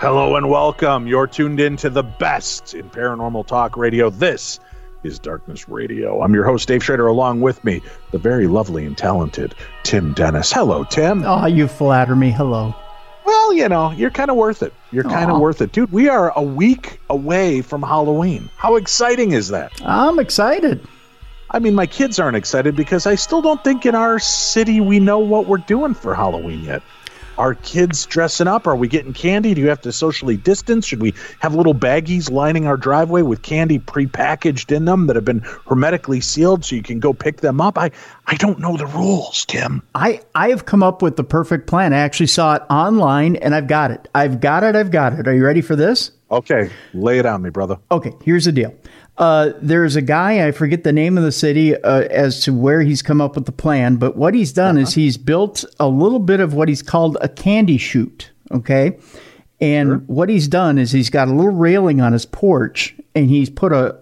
Hello and welcome. You're tuned in to the best in paranormal talk radio. This is Darkness Radio. I'm your host, Dave Schrader. Along with me, the very lovely and talented Tim Dennis. Hello, Tim. Oh, you flatter me. Hello. Well, you know, you're kind of worth it. You're kind of worth it. Dude, we are a week away from Halloween. How exciting is that? I'm excited. I mean, my kids aren't excited because I still don't think in our city we know what we're doing for Halloween yet. Are kids dressing up? Are we getting candy? Do you have to socially distance? Should we have little baggies lining our driveway with candy prepackaged in them that have been hermetically sealed so you can go pick them up? I don't know the rules, Tim. I have come up with the perfect plan. I actually saw it online, and I've got it. I've got it. Are you ready for this? Okay, lay it on me, brother. Okay, here's the deal. There's a guy, I forget the name of the city as to where he's come up with the plan, but what he's done is he's built a little bit of what he's called a candy chute, okay? And what he's done is he's got a little railing on his porch, and he's put a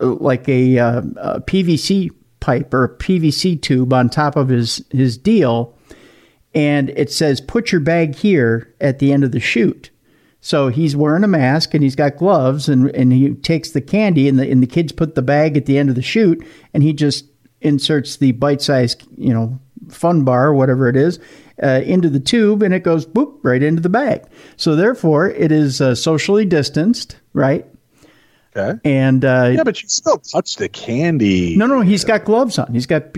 PVC pipe or a PVC tube on top of his deal, and it says, put your bag here at the end of the chute. So he's wearing a mask and he's got gloves and he takes the candy and the kids put the bag at the end of the chute and he just inserts the bite-sized, fun bar or whatever it is into the tube and it goes boop right into the bag. So therefore it is socially distanced, right? Okay. And yeah, but you still touch the candy. No, he's got gloves on.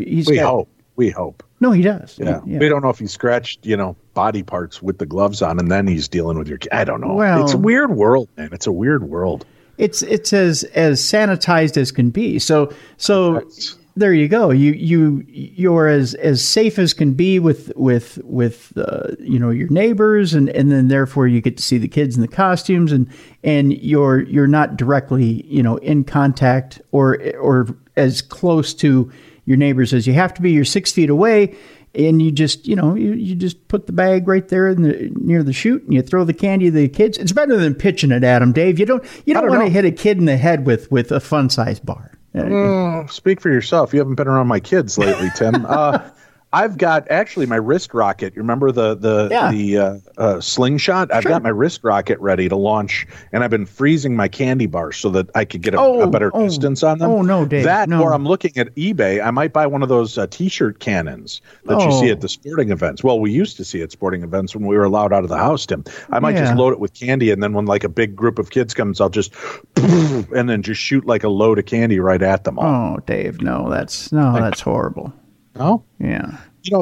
We hope. No, he does. Yeah. We don't know if he scratched, body parts with the gloves on and then he's dealing with I don't know. Well, it's a weird world, man. It's a weird world. It's as sanitized as can be. So there you go. You're as safe as can be with your neighbors and then therefore you get to see the kids in the costumes and you're not directly, in contact or as close to your neighbors as you have to be. You're 6 feet away and you just, you just put the bag right there near the chute and you throw the candy to the kids. It's better than pitching it at them, Dave. You don't want to hit a kid in the head with a fun size bar. Speak for yourself. You haven't been around my kids lately, Tim. I've got actually my wrist rocket. You remember the slingshot? I've got my wrist rocket ready to launch, and I've been freezing my candy bars so that I could get a better distance on them. Oh no, Dave! Or I'm looking at eBay. I might buy one of those T-shirt cannons that you see at the sporting events. Well, we used to see at sporting events when we were allowed out of the house, Tim. I might just load it with candy, and then when like a big group of kids comes, I'll just and then just shoot like a load of candy right at them all. Oh, Dave, that's horrible. Oh, yeah.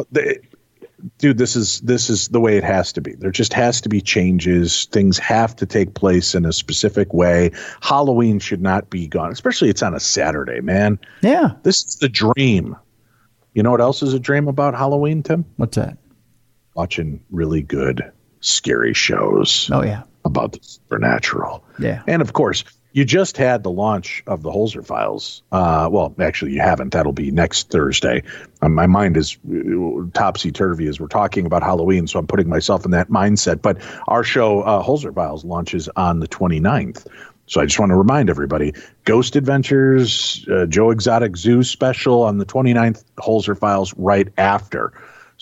Dude, this is the way it has to be. There just has to be changes. Things have to take place in a specific way. Halloween should not be gone, especially it's on a Saturday, man. Yeah. This is the dream. You know what else is a dream about Halloween, Tim? What's that? Watching really good, scary shows. Oh, yeah. About the supernatural. Yeah. And of course, you just had the launch of the Holzer Files. Well, actually, you haven't. That'll be next Thursday. My mind is topsy-turvy as we're talking about Halloween, so I'm putting myself in that mindset. But our show, Holzer Files, launches on the 29th. So I just want to remind everybody, Ghost Adventures, Joe Exotic Zoo special on the 29th, Holzer Files right after.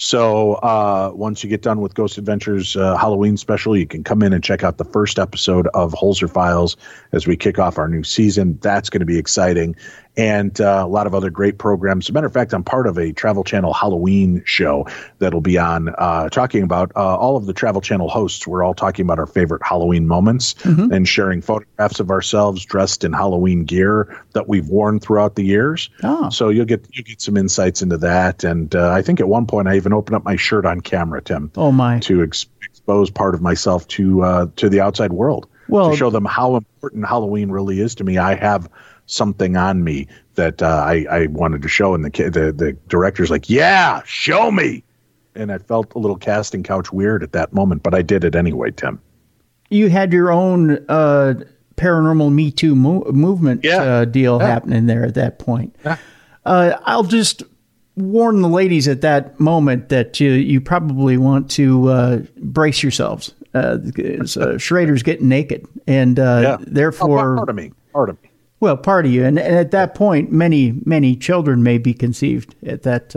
So once you get done with Ghost Adventures Halloween special, you can come in and check out the first episode of Holzer Files as we kick off our new season. That's going to be exciting. And a lot of other great programs. As a matter of fact, I'm part of a Travel Channel Halloween show that'll be on talking about all of the Travel Channel hosts. We're all talking about our favorite Halloween moments and sharing photographs of ourselves dressed in Halloween gear that we've worn throughout the years. Oh. So you get some insights into that. And I think at one point I even opened up my shirt on camera, Tim. Oh, my. To expose part of myself to the outside world. Well, to show them how important Halloween really is to me. I have something on me that I wanted to show, and the director's like, yeah, show me. And I felt a little casting couch weird at that moment, but I did it anyway, Tim. You had your own paranormal Me Too movement deal happening there at that point. Yeah. I'll just warn the ladies at that moment that you probably want to brace yourselves. Schrader's getting naked, and therefore... Part of me. Well, part of you, and at that point, many children may be conceived at that.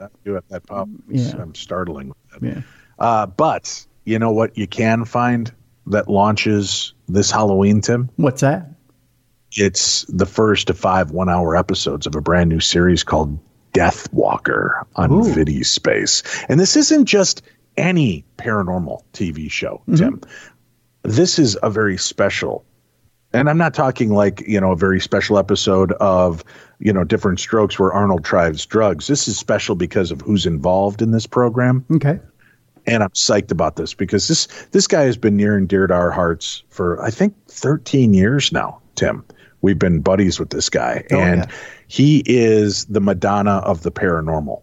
I'm startling with that. Yeah. But you know what you can find that launches this Halloween, Tim? What's that? It's the first of 5 one-hour episodes of a brand new series called Death Walker on Vidi Space. And this isn't just any paranormal TV show, Tim. This is a very special, and I'm not talking like, a very special episode of, Different Strokes where Arnold tries drugs. This is special because of who's involved in this program. Okay. And I'm psyched about this because this guy has been near and dear to our hearts for, I think, 13 years now, Tim. We've been buddies with this guy, he is the Madonna of the paranormal.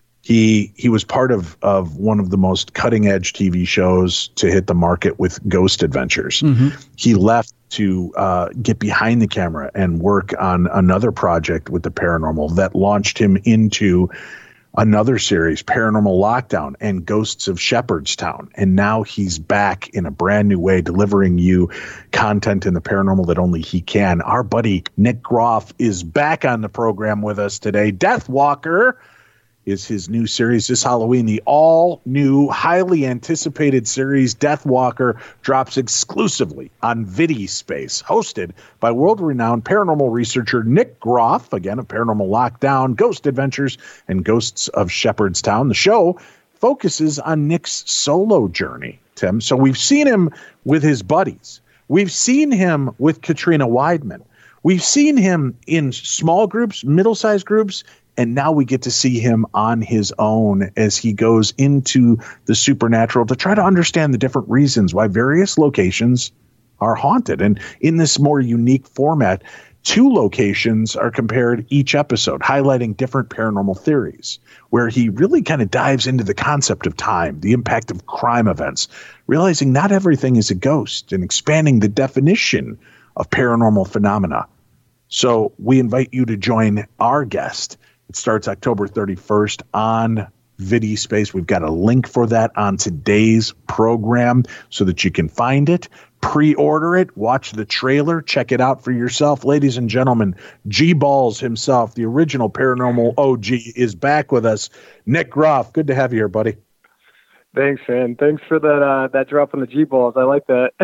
He was part of one of the most cutting edge TV shows to hit the market with Ghost Adventures. He left to get behind the camera and work on another project with the paranormal that launched him into another series, Paranormal Lockdown and Ghosts of Shepherdstown. And now he's back in a brand new way, delivering you content in the paranormal that only he can. Our buddy Nick Groff is back on the program with us today. Death Walker is his new series this Halloween. The all-new, highly anticipated series, Death Walker, drops exclusively on Vidi Space, hosted by world-renowned paranormal researcher Nick Groff, again, of Paranormal Lockdown, Ghost Adventures, and Ghosts of Shepherdstown. The show focuses on Nick's solo journey, Tim. So we've seen him with his buddies. We've seen him with Katrina Weidman. We've seen him in small groups, middle-sized groups, and now we get to see him on his own as he goes into the supernatural to try to understand the different reasons why various locations are haunted. And in this more unique format, 2 locations are compared each episode, highlighting different paranormal theories, where he really kind of dives into the concept of time, the impact of crime events, realizing not everything is a ghost, and expanding the definition of paranormal phenomena. So we invite you to join our guest. It starts October 31st on Vidi Space. We've got a link for that on today's program so that you can find it, pre-order it, watch the trailer, check it out for yourself. Ladies and gentlemen, G-Balls himself, the original paranormal OG, is back with us. Nick Groff, good to have you here, buddy. Thanks, man. Thanks for that drop on the G-Balls. I like that.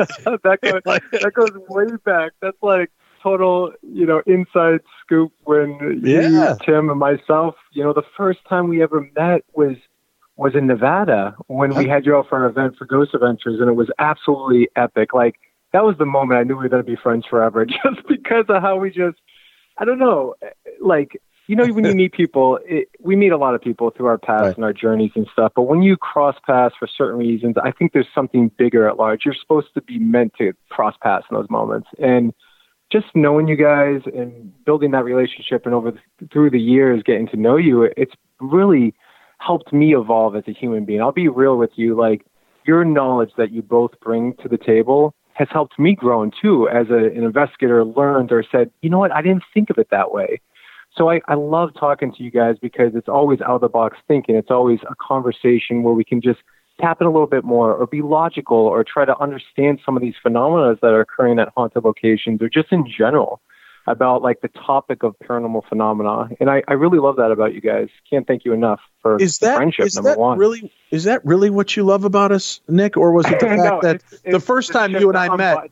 that goes way back. That's like total, inside scoop when you, Tim, and myself, the first time we ever met was in Nevada when we had you out for an event for Ghost Adventures, and it was absolutely epic. Like, that was the moment I knew we were going to be friends forever, just because of how we just, I don't know, like, when you meet people, we meet a lot of people through our paths and our journeys and stuff, but when you cross paths for certain reasons, I think there's something bigger at large. You're supposed to be meant to cross paths in those moments. And just knowing you guys and building that relationship and through the years getting to know you, it's really helped me evolve as a human being. I'll be real with you. Like, your knowledge that you both bring to the table has helped me grow too, as an investigator, learned or said, you know what, I didn't think of it that way. So I love talking to you guys because it's always out of the box thinking. It's always a conversation where we can just tap in a little bit more or be logical or try to understand some of these phenomena that are occurring at haunted locations or just in general about like the topic of paranormal phenomena. And I really love that about you guys. Can't thank you enough for friendship, number one. Is that really what you love about us, Nick? Or was it the fact that the first time you and I met?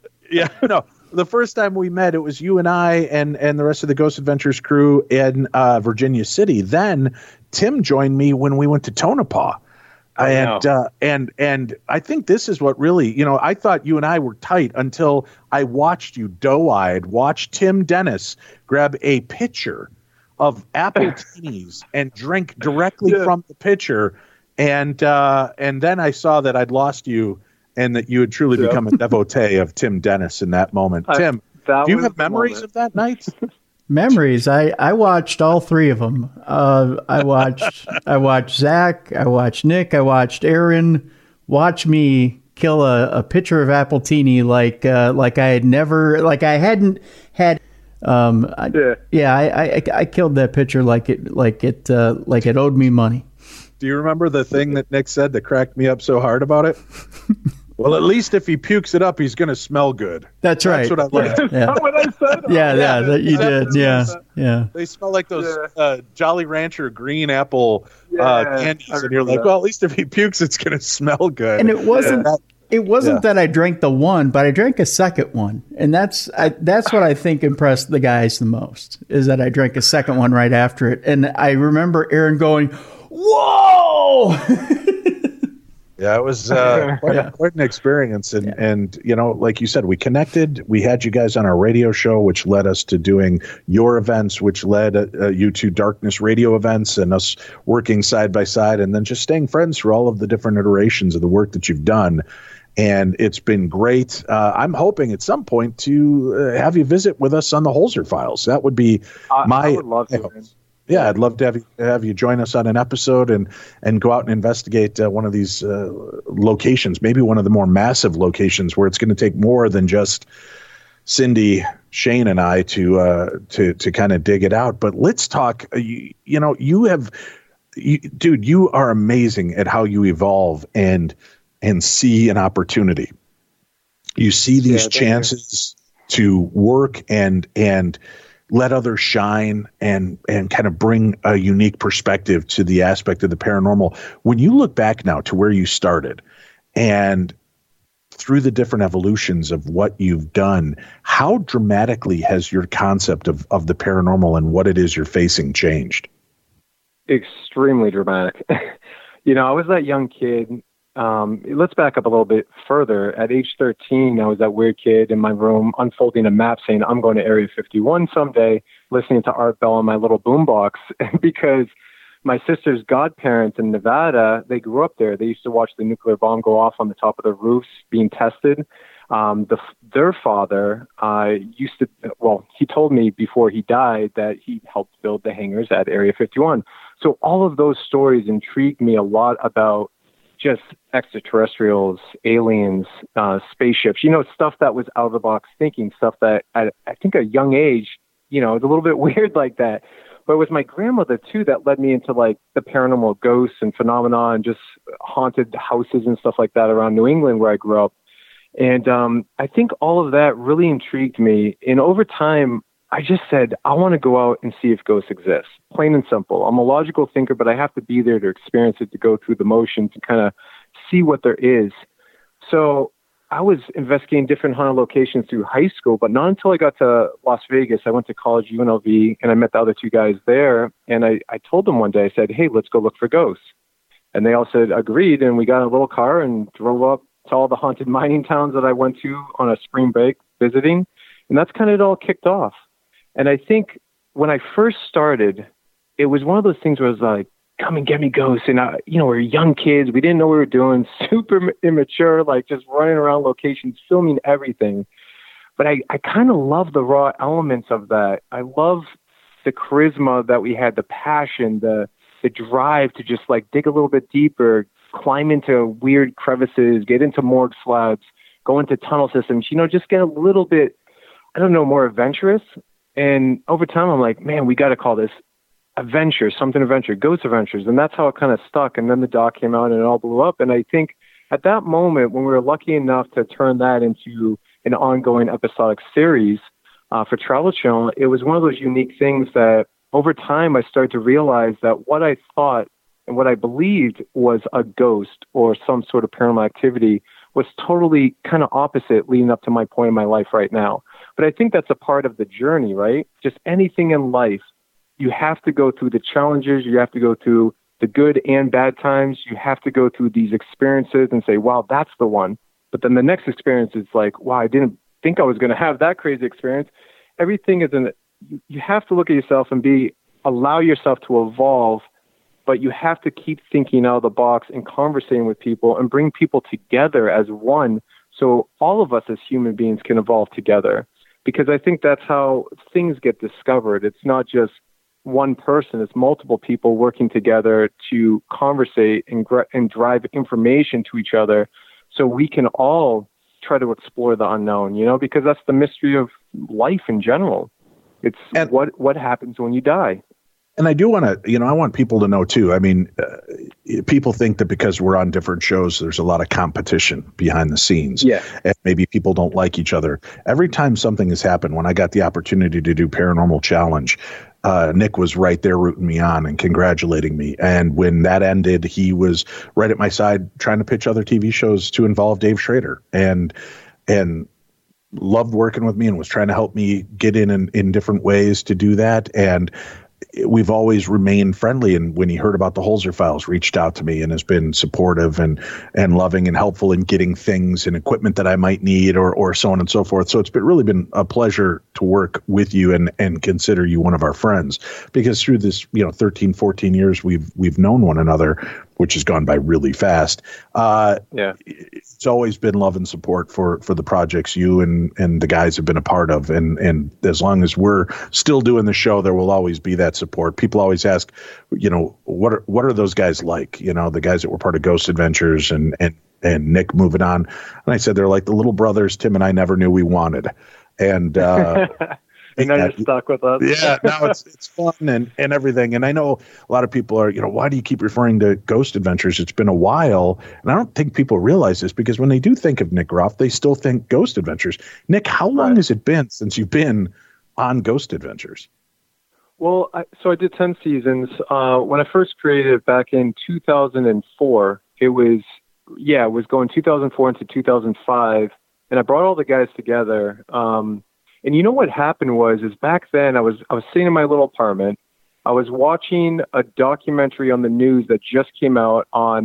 The first time we met, it was you and I and the rest of the Ghost Adventures crew in Virginia City. Then Tim joined me when we went to Tonopah. And I think this is what really, I thought you and I were tight until I watched you doe-eyed watch Tim Dennis grab a pitcher of Appletini and drink directly from the pitcher. And then I saw that I'd lost you and that you had truly become a devotee of Tim Dennis in that moment. Tim, do you have memories of that night? Memories. I watched all 3 of them. I watched Zach. I watched Nick. I watched Aaron watch me kill a pitcher of Appletini like I had never, like I hadn't had. I killed that pitcher like it owed me money. Do you remember the thing that Nick said that cracked me up so hard about it? Well, at least if he pukes it up, he's going to smell good. That's right. That's what I learned. Yeah. Is that what I said? That you did. Yeah. They smell like those Jolly Rancher green apple candies. And you're like, well, at least if he pukes, it's going to smell good. And it wasn't It wasn't that I drank the one, but I drank a second one, and that's what I think impressed the guys the most, is that I drank a second one right after it, and I remember Aaron going, "Whoa!" Yeah, it was quite an experience. And, you know, like you said, we connected. We had you guys on our radio show, which led us to doing your events, which led you to Darkness Radio events and us working side by side, and then just staying friends through all of the different iterations of the work that you've done. And it's been great. I'm hoping at some point to have you visit with us on the Holzer Files. That would be I would love to. Yeah, I'd love to have you join us on an episode and go out and investigate one of these locations, maybe one of the more massive locations where it's going to take more than just Cindy, Shane, and I to kind of dig it out. But let's talk. You are amazing at how you evolve and see an opportunity. You see these chances to work and let others shine and kind of bring a unique perspective to the aspect of the paranormal. When you look back now to where you started and through the different evolutions of what you've done, how dramatically has your concept of the paranormal and what it is you're facing changed? Extremely dramatic. You know, I was that young kid. Let's back up a little bit further. At age 13, I was that weird kid in my room unfolding a map saying, I'm going to Area 51 someday, listening to Art Bell on my little boombox because my sister's godparents in Nevada, they grew up there. They used to watch the nuclear bomb go off on the top of the roofs being tested. Their father he told me before he died that he helped build the hangars at Area 51. So all of those stories intrigued me a lot about just extraterrestrials, aliens, spaceships, you know, stuff that was out of the box thinking, stuff that I think at a young age, you know, it's a little bit weird like that. But it was my grandmother too that led me into like the paranormal ghosts and phenomena and just haunted houses and stuff like that around New England where I grew up. And I think all of that really intrigued me. And over time, I just said, I want to go out and see if ghosts exist. Plain and simple. I'm a logical thinker, but I have to be there to experience it, to go through the motion, to kind of see what there is. So I was investigating different haunted locations through high school, but not until I got to Las Vegas. I went to college, UNLV, and I met the other two guys there. And I told them one day, I said, hey, let's go look for ghosts. And they all said, agreed. And we got in a little car and drove up to all the haunted mining towns that I went to on a spring break visiting. And that's kind of it all kicked off. And I think when I first started, it was one of those things where it was like, come and get me ghosts. And, we're young kids. We didn't know what we were doing, super immature, like just running around locations, filming everything. But I kind of love the raw elements of that. I love the charisma that we had, the passion, the drive to just like dig a little bit deeper, climb into weird crevices, get into morgue slabs, go into tunnel systems, just get a little bit, more adventurous. And over time, I'm like, man, we got to call this adventure, something adventure, Ghost Adventures. And that's how it kind of stuck. And then the doc came out and it all blew up. And I think at that moment, when we were lucky enough to turn that into an ongoing episodic series for Travel Channel, it was one of those unique things that over time, I started to realize that what I thought and what I believed was a ghost or some sort of paranormal activity was totally kind of opposite leading up to my point in my life right now. But I think that's a part of the journey, right? Just anything in life, you have to go through the challenges, you have to go through the good and bad times, you have to go through these experiences and say, wow, that's the one. But then the next experience is like, wow, I didn't think I was going to have that crazy experience. Everything is you have to look at yourself and allow yourself to evolve, but you have to keep thinking out of the box and conversating with people and bring people together as one so all of us as human beings can evolve together. Because I think that's how things get discovered. It's not just one person, it's multiple people working together to conversate and drive information to each other so we can all try to explore the unknown, because that's the mystery of life in general. It's what happens when you die. And I do want to, I want people to know too. I mean, people think that because we're on different shows, there's a lot of competition behind the scenes. Yeah. And maybe people don't like each other. Every time something has happened, when I got the opportunity to do Paranormal Challenge, Nick was right there rooting me on and congratulating me. And when that ended, he was right at my side trying to pitch other TV shows to involve Dave Schrader, and loved working with me and was trying to help me get in different ways to do that. And we've always remained friendly. And when he heard about the Holzer Files, reached out to me and has been supportive and loving and helpful in getting things and equipment that I might need or so on and so forth. So it's really been a pleasure to work with you and consider you one of our friends, because through this, 13, 14 years, we've known one another, which has gone by really fast. It's always been love and support for the projects you and the guys have been a part of. And as long as we're still doing the show, there will always be that support. People always ask, what are those guys like? The guys that were part of Ghost Adventures and Nick moving on. And I said, they're like the little brothers Tim and I never knew we wanted. And, and now you're stuck with us. Yeah, now it's fun and everything. And I know a lot of people are, why do you keep referring to Ghost Adventures? It's been a while. And I don't think people realize this, because when they do think of Nick Groff, they still think Ghost Adventures. Nick, how long has it been since you've been on Ghost Adventures? Well, I did 10 seasons. When I first created it back in 2004, it was going 2004 into 2005. And I brought all the guys together. And what happened was back then I was sitting in my little apartment. I was watching a documentary on the news that just came out on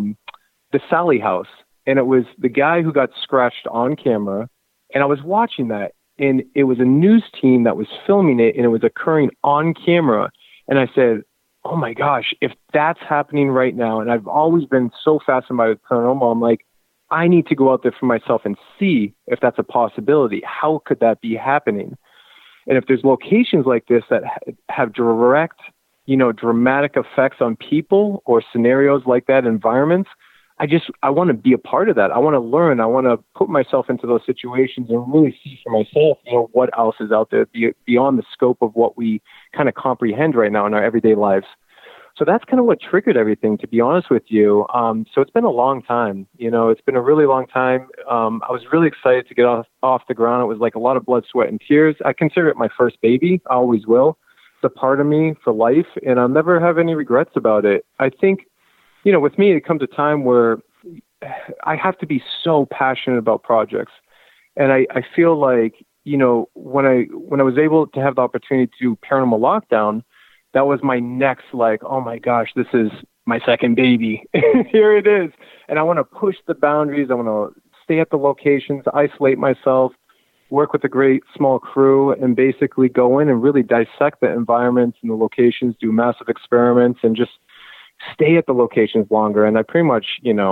the Sallie House. And it was the guy who got scratched on camera. And I was watching that. And it was a news team that was filming it, and it was occurring on camera. And I said, oh my gosh, if that's happening right now, and I've always been so fascinated by the paranormal, I'm like, I need to go out there for myself and see if that's a possibility. How could that be happening? And if there's locations like this that have direct, dramatic effects on people or scenarios like that, environments, I want to be a part of that. I want to learn. I want to put myself into those situations and really see for myself, what else is out there beyond the scope of what we kind of comprehend right now in our everyday lives. So that's kind of what triggered everything, to be honest with you. So it's been a long time. It's been a really long time. I was really excited to get off the ground. It was like a lot of blood, sweat, and tears. I consider it my first baby. I always will. It's a part of me for life, and I'll never have any regrets about it. I think, with me, it comes a time where I have to be so passionate about projects. And I feel like, when I was able to have the opportunity to do Paranormal Lockdown, that was my next, oh my gosh, this is my second baby. Here it is. And I want to push the boundaries. I want to stay at the locations, isolate myself, work with a great small crew, and basically go in and really dissect the environments and the locations, do massive experiments, and just stay at the locations longer. And I pretty much,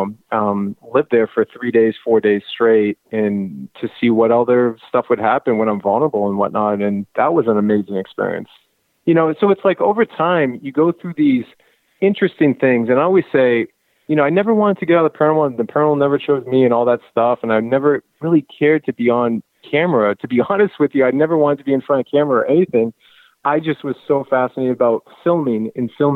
lived there for 3 days, 4 days straight, and to see what other stuff would happen when I'm vulnerable and whatnot. And that was an amazing experience. So it's like over time, you go through these interesting things. And I always say, I never wanted to get out of the paranormal, and the paranormal never chose me and all that stuff. And I never really cared to be on camera. To be honest with you, I never wanted to be in front of camera or anything. I just was so fascinated about filming,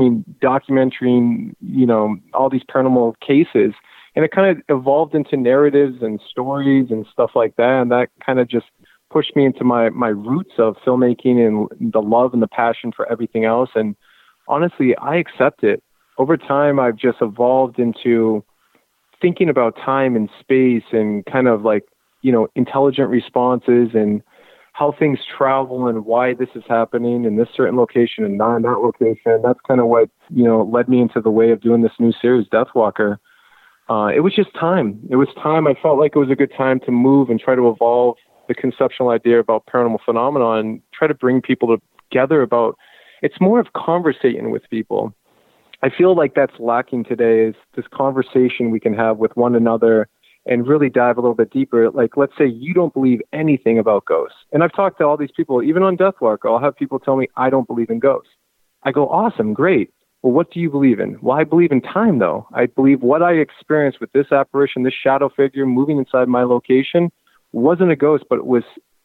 documenting, all these paranormal cases. And it kind of evolved into narratives and stories and stuff like that. And that kind of just pushed me into my roots of filmmaking and the love and the passion for everything else. And honestly, I accept it. Over time, I've just evolved into thinking about time and space and kind of intelligent responses and how things travel and why this is happening in this certain location and not in that location. That's kind of what, led me into the way of doing this new series, Deathwalker. It was just time. It was time. I felt like it was a good time to move and try to evolve the conceptual idea about paranormal phenomena and try to bring people together about, it's more of conversating with people. I feel like that's lacking today, is this conversation we can have with one another and really dive a little bit deeper. Like, let's say you don't believe anything about ghosts. And I've talked to all these people, even on Deathwalker, I'll have people tell me, I don't believe in ghosts. I go, awesome, great. Well, what do you believe in? Well, I believe in time, though. I believe what I experienced with this apparition, this shadow figure moving inside my location, wasn't a ghost, but it was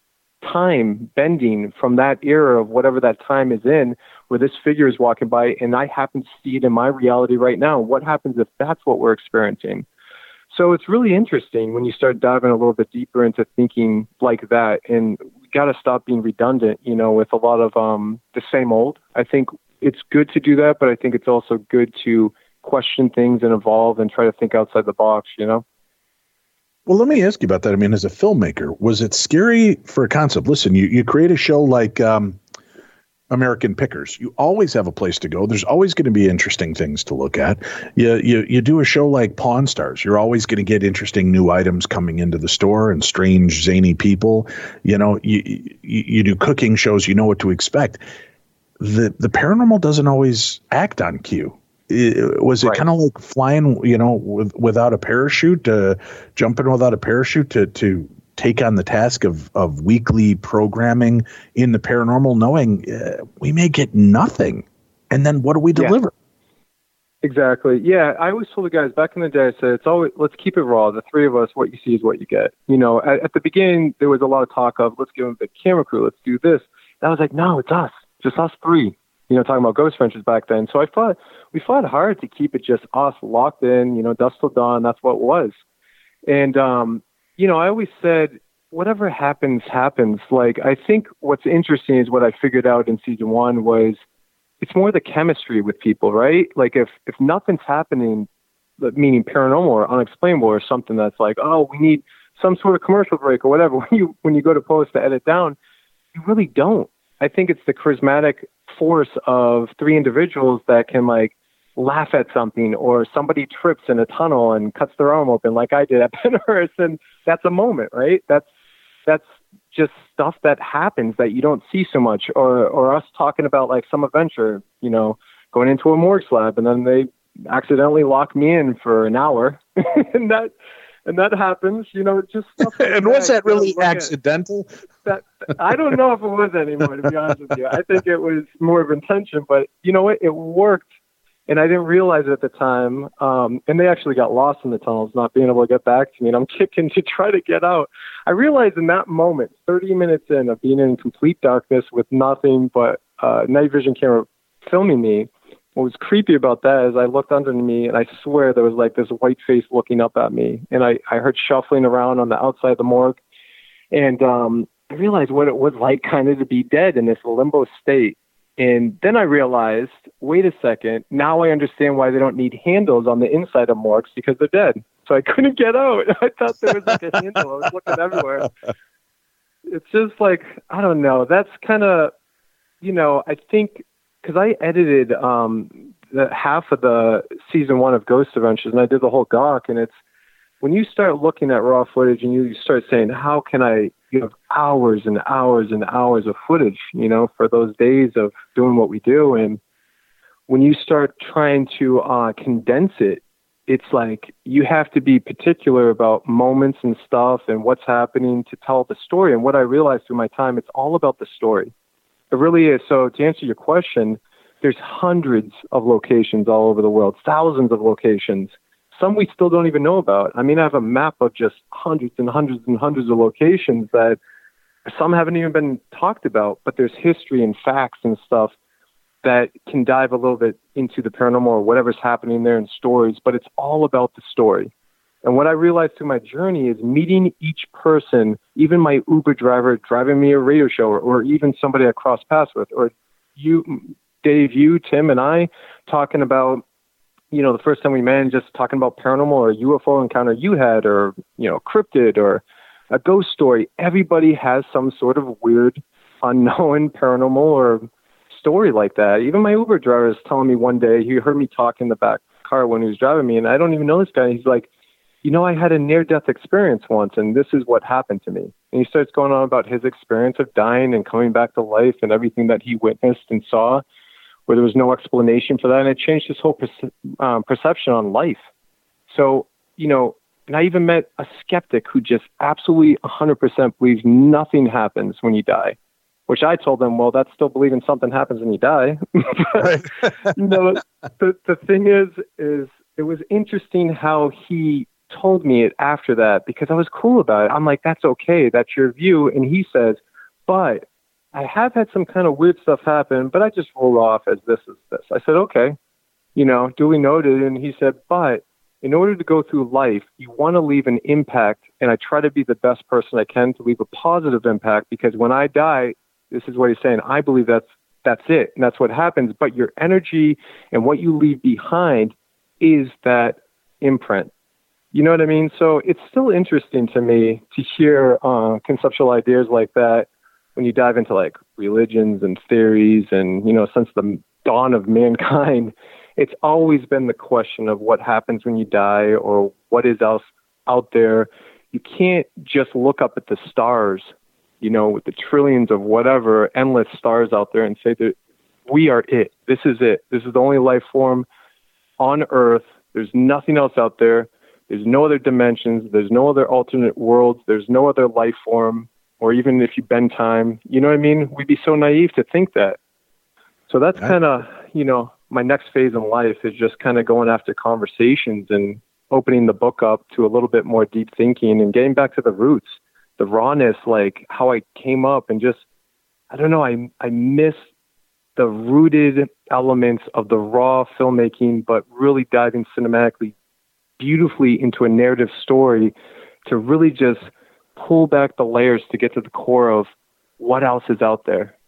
time bending from that era of whatever that time is in, where this figure is walking by, and I happen to see it in my reality right now. What happens if that's what we're experiencing? So it's really interesting when you start diving a little bit deeper into thinking like that. And we got to stop being redundant, with a lot of the same old. I think it's good to do that, but I think it's also good to question things and evolve and try to think outside the box, Well, let me ask you about that. I mean, as a filmmaker, was it scary for a concept? Listen, you create a show like American Pickers. You always have a place to go. There's always going to be interesting things to look at. You do a show like Pawn Stars. You're always going to get interesting new items coming into the store and strange, zany people. You do cooking shows. You know what to expect. The paranormal doesn't always act on cue. Was it kind of like flying, without a parachute, jumping without a parachute to take on the task of weekly programming in the paranormal, knowing we may get nothing, and then what do we deliver? Exactly. Yeah, I always told the guys back in the day, I said, it's always, let's keep it raw. The three of us, what you see is what you get. At the beginning, there was a lot of talk of, let's give them a big camera crew, let's do this. And I was like, no, it's us, just us three. Talking about Ghost Ventures back then. So we fought hard to keep it just us locked in, dusk till dawn. That's what it was. And, I always said, whatever happens, happens. Like, I think what's interesting is what I figured out in season 1 was it's more the chemistry with people, right? Like if nothing's happening, meaning paranormal or unexplainable or something that's like, oh, we need some sort of commercial break or whatever. When you go to post to edit down, you really don't. I think it's the charismatic force of 3 individuals that can laugh at something, or somebody trips in a tunnel and cuts their arm open like I did at Penhurst, and that's a moment, right? That's just stuff that happens that you don't see so much, or us talking about some adventure, going into a morgue lab and then they accidentally lock me in for an hour and that happens, just stuff like and was that really accidental? That I don't know if it was anymore, to be honest with you. I think it was more of intention, but you know what? It worked, and I didn't realize it at the time. And they actually got lost in the tunnels, not being able to get back to me, and I'm kicking to try to get out. I realized in that moment, 30 minutes in of being in complete darkness with nothing but night vision camera filming me, what was creepy about that is I looked under me, and I swear there was this white face looking up at me. And I heard shuffling around on the outside of the morgue. And I realized what it was like kind of to be dead in this limbo state. And then I realized, wait a second, now I understand why they don't need handles on the inside of morgues, because they're dead. So I couldn't get out. I thought there was a handle. I was looking everywhere. It's just I don't know. That's kind of, I think, because I edited the half of the season 1 of Ghost Adventures, and I did the whole Gawk, and it's when you start looking at raw footage and you start saying, how can I have hours and hours and hours of footage, for those days of doing what we do, and when you start trying to condense it, it's you have to be particular about moments and stuff and what's happening to tell the story. And what I realized through my time, it's all about the story. It really is. So to answer your question, there's hundreds of locations all over the world, thousands of locations. Some we still don't even know about. I mean, I have a map of just hundreds and hundreds and hundreds of locations that some haven't even been talked about, but there's history and facts and stuff that can dive a little bit into the paranormal or whatever's happening there in stories, but it's all about the story. And what I realized through my journey is meeting each person, even my Uber driver driving me a radio show, or even somebody I crossed paths with, or you, Dave, you, Tim, and I talking about, the first time we met, and just talking about paranormal or UFO encounter you had, or, cryptid or a ghost story. Everybody has some sort of weird, unknown paranormal or story like that. Even my Uber driver is telling me one day, he heard me talk in the back car when he was driving me, and I don't even know this guy. He's like, I had a near-death experience once, and this is what happened to me. And he starts going on about his experience of dying and coming back to life and everything that he witnessed and saw, where there was no explanation for that. And it changed his whole perception on life. So, and I even met a skeptic who just absolutely 100% believes nothing happens when you die, which I told them, well, that's still believing something happens when you die. But, the thing is it was interesting how he told me it after that, because I was cool about it. I'm like, that's okay. That's your view. And he says, but I have had some kind of weird stuff happen, but I just roll off as this is this. I said, okay, duly noted. And he said, but in order to go through life, you want to leave an impact. And I try to be the best person I can to leave a positive impact, because when I die, this is what he's saying, I believe that's it. And that's what happens. But your energy and what you leave behind is that imprint. You know what I mean? So it's still interesting to me to hear conceptual ideas like that when you dive into like religions and theories and, you know, since the dawn of mankind, it's always been the question of what happens when you die or what is else out there. You can't just look up at the stars, you know, with the trillions of whatever endless stars out there and say that we are it. This is it. This is the only life form on Earth. There's nothing else out there. There's no other dimensions. There's no other alternate worlds. There's no other life form, or even if you bend time, you know what I mean? We'd be so naive to think that. So that's kind of, you know, my next phase in life is just kind of going after conversations and opening the book up to a little bit more deep thinking and getting back to the roots, the rawness, like how I came up, and just, I don't know, I miss the rooted elements of the raw filmmaking, but really diving cinematically beautifully into a narrative story to really just pull back the layers to get to the core of what else is out there.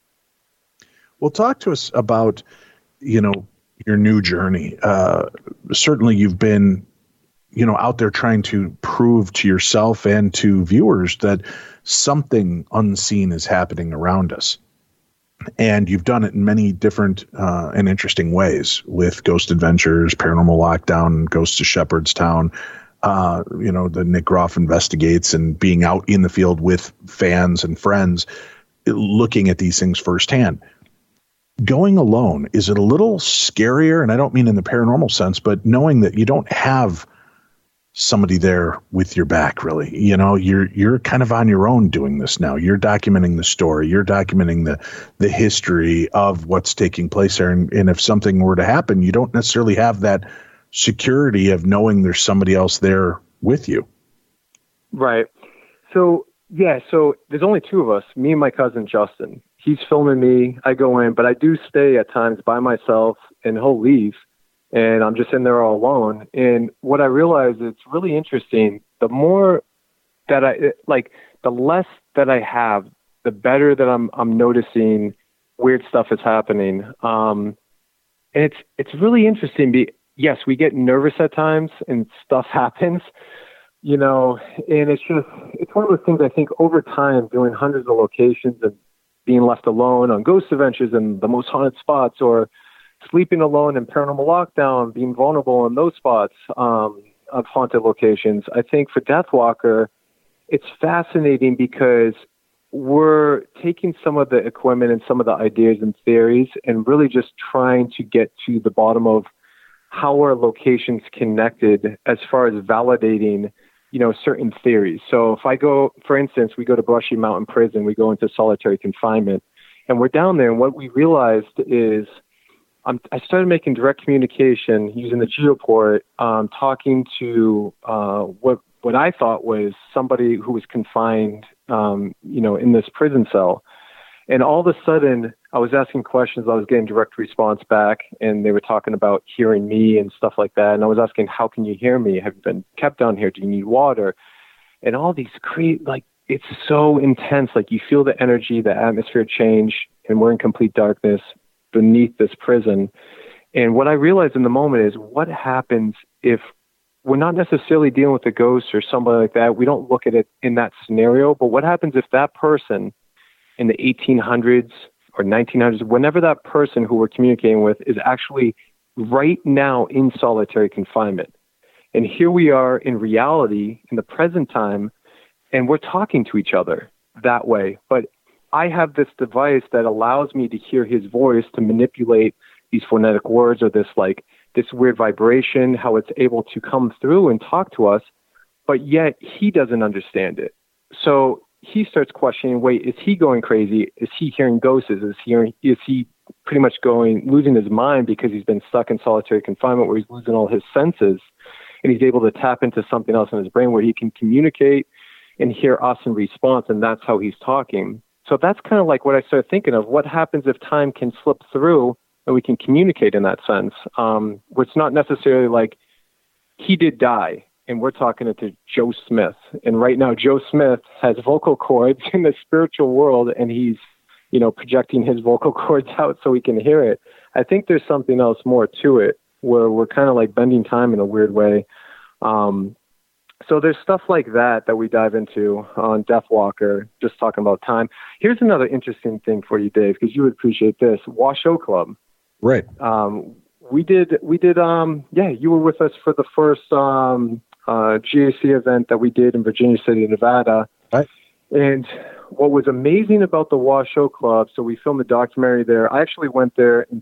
Well, talk to us about, you know, your new journey. Certainly you've been, you know, out there trying to prove to yourself and to viewers that something unseen is happening around us. And you've done it in many different and interesting ways with Ghost Adventures, Paranormal Lockdown, Ghosts of Shepherdstown, you know, the Nick Groff Investigates, and being out in the field with fans and friends, looking at these things firsthand. Going alone, is it a little scarier? And I don't mean in the paranormal sense, but knowing that you don't have somebody there with your back, really. You know, you're kind of on your own doing this now. You're documenting the story. You're documenting the history of what's taking place there. And if something were to happen, you don't necessarily have that security of knowing there's somebody else there with you. Right. So, yeah, so there's only two of us, me and my cousin Justin. He's filming me. I go in, but I do stay at times by myself, and he'll leave. And I'm just in there all alone. And what I realize, it's really interesting. The more that the less that I have, the better that I'm noticing weird stuff is happening. And it's really interesting. Yes, we get nervous at times and stuff happens, you know, and it's one of those things. I think over time, doing hundreds of locations and being left alone on Ghost Adventures and the most haunted spots, or sleeping alone in Paranormal Lockdown, being vulnerable in those spots of haunted locations. I think for Deathwalker, it's fascinating because we're taking some of the equipment and some of the ideas and theories and really just trying to get to the bottom of how are locations connected as far as validating, you know, certain theories. So if I go, for instance, we go to Brushy Mountain Prison, we go into solitary confinement, and we're down there, and what we realized is I started making direct communication using the Geoport, talking to what I thought was somebody who was confined, you know, in this prison cell. And all of a sudden, I was asking questions. I was getting direct response back, and they were talking about hearing me and stuff like that. And I was asking, how can you hear me? Have you been kept down here? Do you need water? And all these it's so intense. Like, you feel the energy, the atmosphere change, and we're in complete darkness beneath this prison. And what I realized in the moment is, what happens if we're not necessarily dealing with a ghost or somebody like that? We don't look at it in that scenario, but what happens if that person in the 1800s or 1900s, whenever that person who we're communicating with is actually right now in solitary confinement? And here we are in reality, in the present time, and we're talking to each other that way. But I have this device that allows me to hear his voice, to manipulate these phonetic words, or this weird vibration, how it's able to come through and talk to us, but yet he doesn't understand it. So he starts questioning, wait, is he going crazy? Is he hearing ghosts? Is he pretty much losing his mind because he's been stuck in solitary confinement where he's losing all his senses, and he's able to tap into something else in his brain where he can communicate and hear us in response, and that's how he's talking. So that's kind of like what I started thinking of. What happens if time can slip through and we can communicate in that sense? Where it's not necessarily like he did die. And we're talking to Joe Smith. And right now, Joe Smith has vocal cords in the spiritual world, and he's, projecting his vocal cords out so we can hear it. I think there's something else more to it, where we're kind of like bending time in a weird way. So there's stuff like that we dive into on Deathwalker, just talking about time. Here's another interesting thing for you, Dave, because you would appreciate this. Washoe Club. Right. We did, you were with us for the first GAC event that we did in Virginia City, Nevada. Right. And what was amazing about the Washoe Club, so we filmed a documentary there. I actually went there in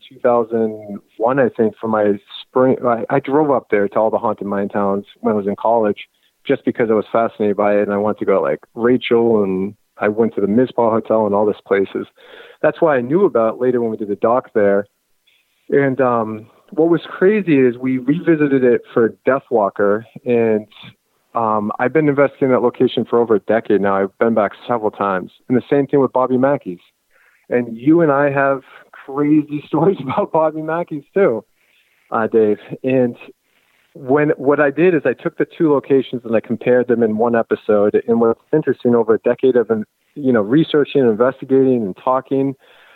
2001, I think, for my spring. I drove up there to all the haunted Mayan towns when I was in college, just because I was fascinated by it, and I wanted to go like Rachel, and I went to the Mizpah Hotel and all these places. That's why I knew about it later when we did the doc there. And what was crazy is we revisited it for Deathwalker, and I've been investigating that location for over a decade now. I've been back several times. And the same thing with Bobby Mackey's. And you and I have crazy stories about Bobby Mackey's too, Dave. And what I did is I took the two locations and I compared them in one episode. And what's interesting, over a decade of researching, investigating, and talking,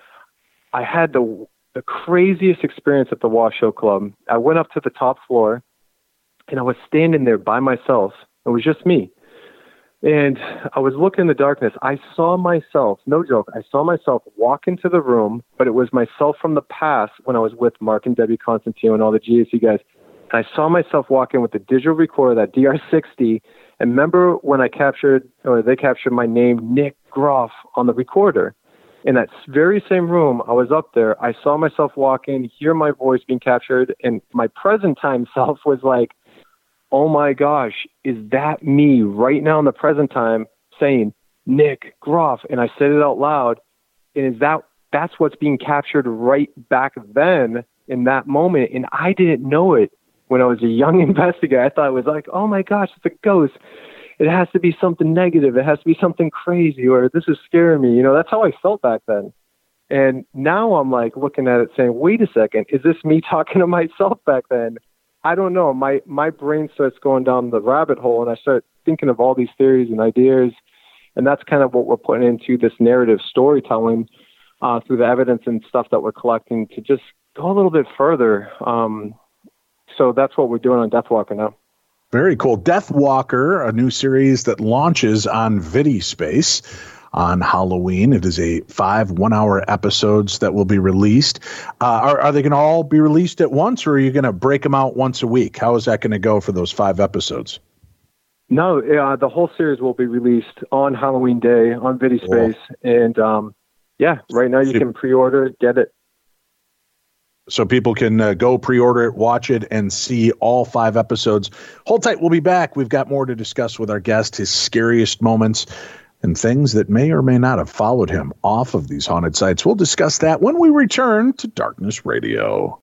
I had the craziest experience at the Washoe Club. I went up to the top floor, and I was standing there by myself. It was just me. And I was looking in the darkness. I saw myself, no joke, I saw myself walk into the room, but it was myself from the past when I was with Mark and Debbie Constantino and all the GAC guys. And I saw myself walk in with the digital recorder, that DR60. And remember when they captured my name, Nick Groff, on the recorder. In that very same room, I was up there. I saw myself walk in, hear my voice being captured, and my present time self was like, oh my gosh, is that me right now in the present time saying Nick Groff? And I said it out loud. And that's what's being captured right back then in that moment. And I didn't know it when I was a young investigator. I thought it was like, oh my gosh, it's a ghost. It has to be something negative. It has to be something crazy, or this is scaring me. That's how I felt back then. And now I'm like looking at it saying, wait a second, is this me talking to myself back then? I don't know. My brain starts going down the rabbit hole, and I start thinking of all these theories and ideas. And that's kind of what we're putting into this narrative storytelling through the evidence and stuff that we're collecting to just go a little bit further. So that's what we're doing on Deathwalker now. Very cool. Deathwalker, a new series that launches on VidiSpace on Halloween. It is 5 1-hour episodes that will be released. Are they going to all be released at once, or are you going to break them out once a week? How is that going to go for those 5 episodes? No, the whole series will be released on Halloween Day on VidiSpace. Cool. And right now you can pre-order, get it. So people can go pre-order it, watch it, and see all 5 episodes. Hold tight. We'll be back. We've got more to discuss with our guest, his scariest moments, and things that may or may not have followed him off of these haunted sites. We'll discuss that when we return to Darkness Radio.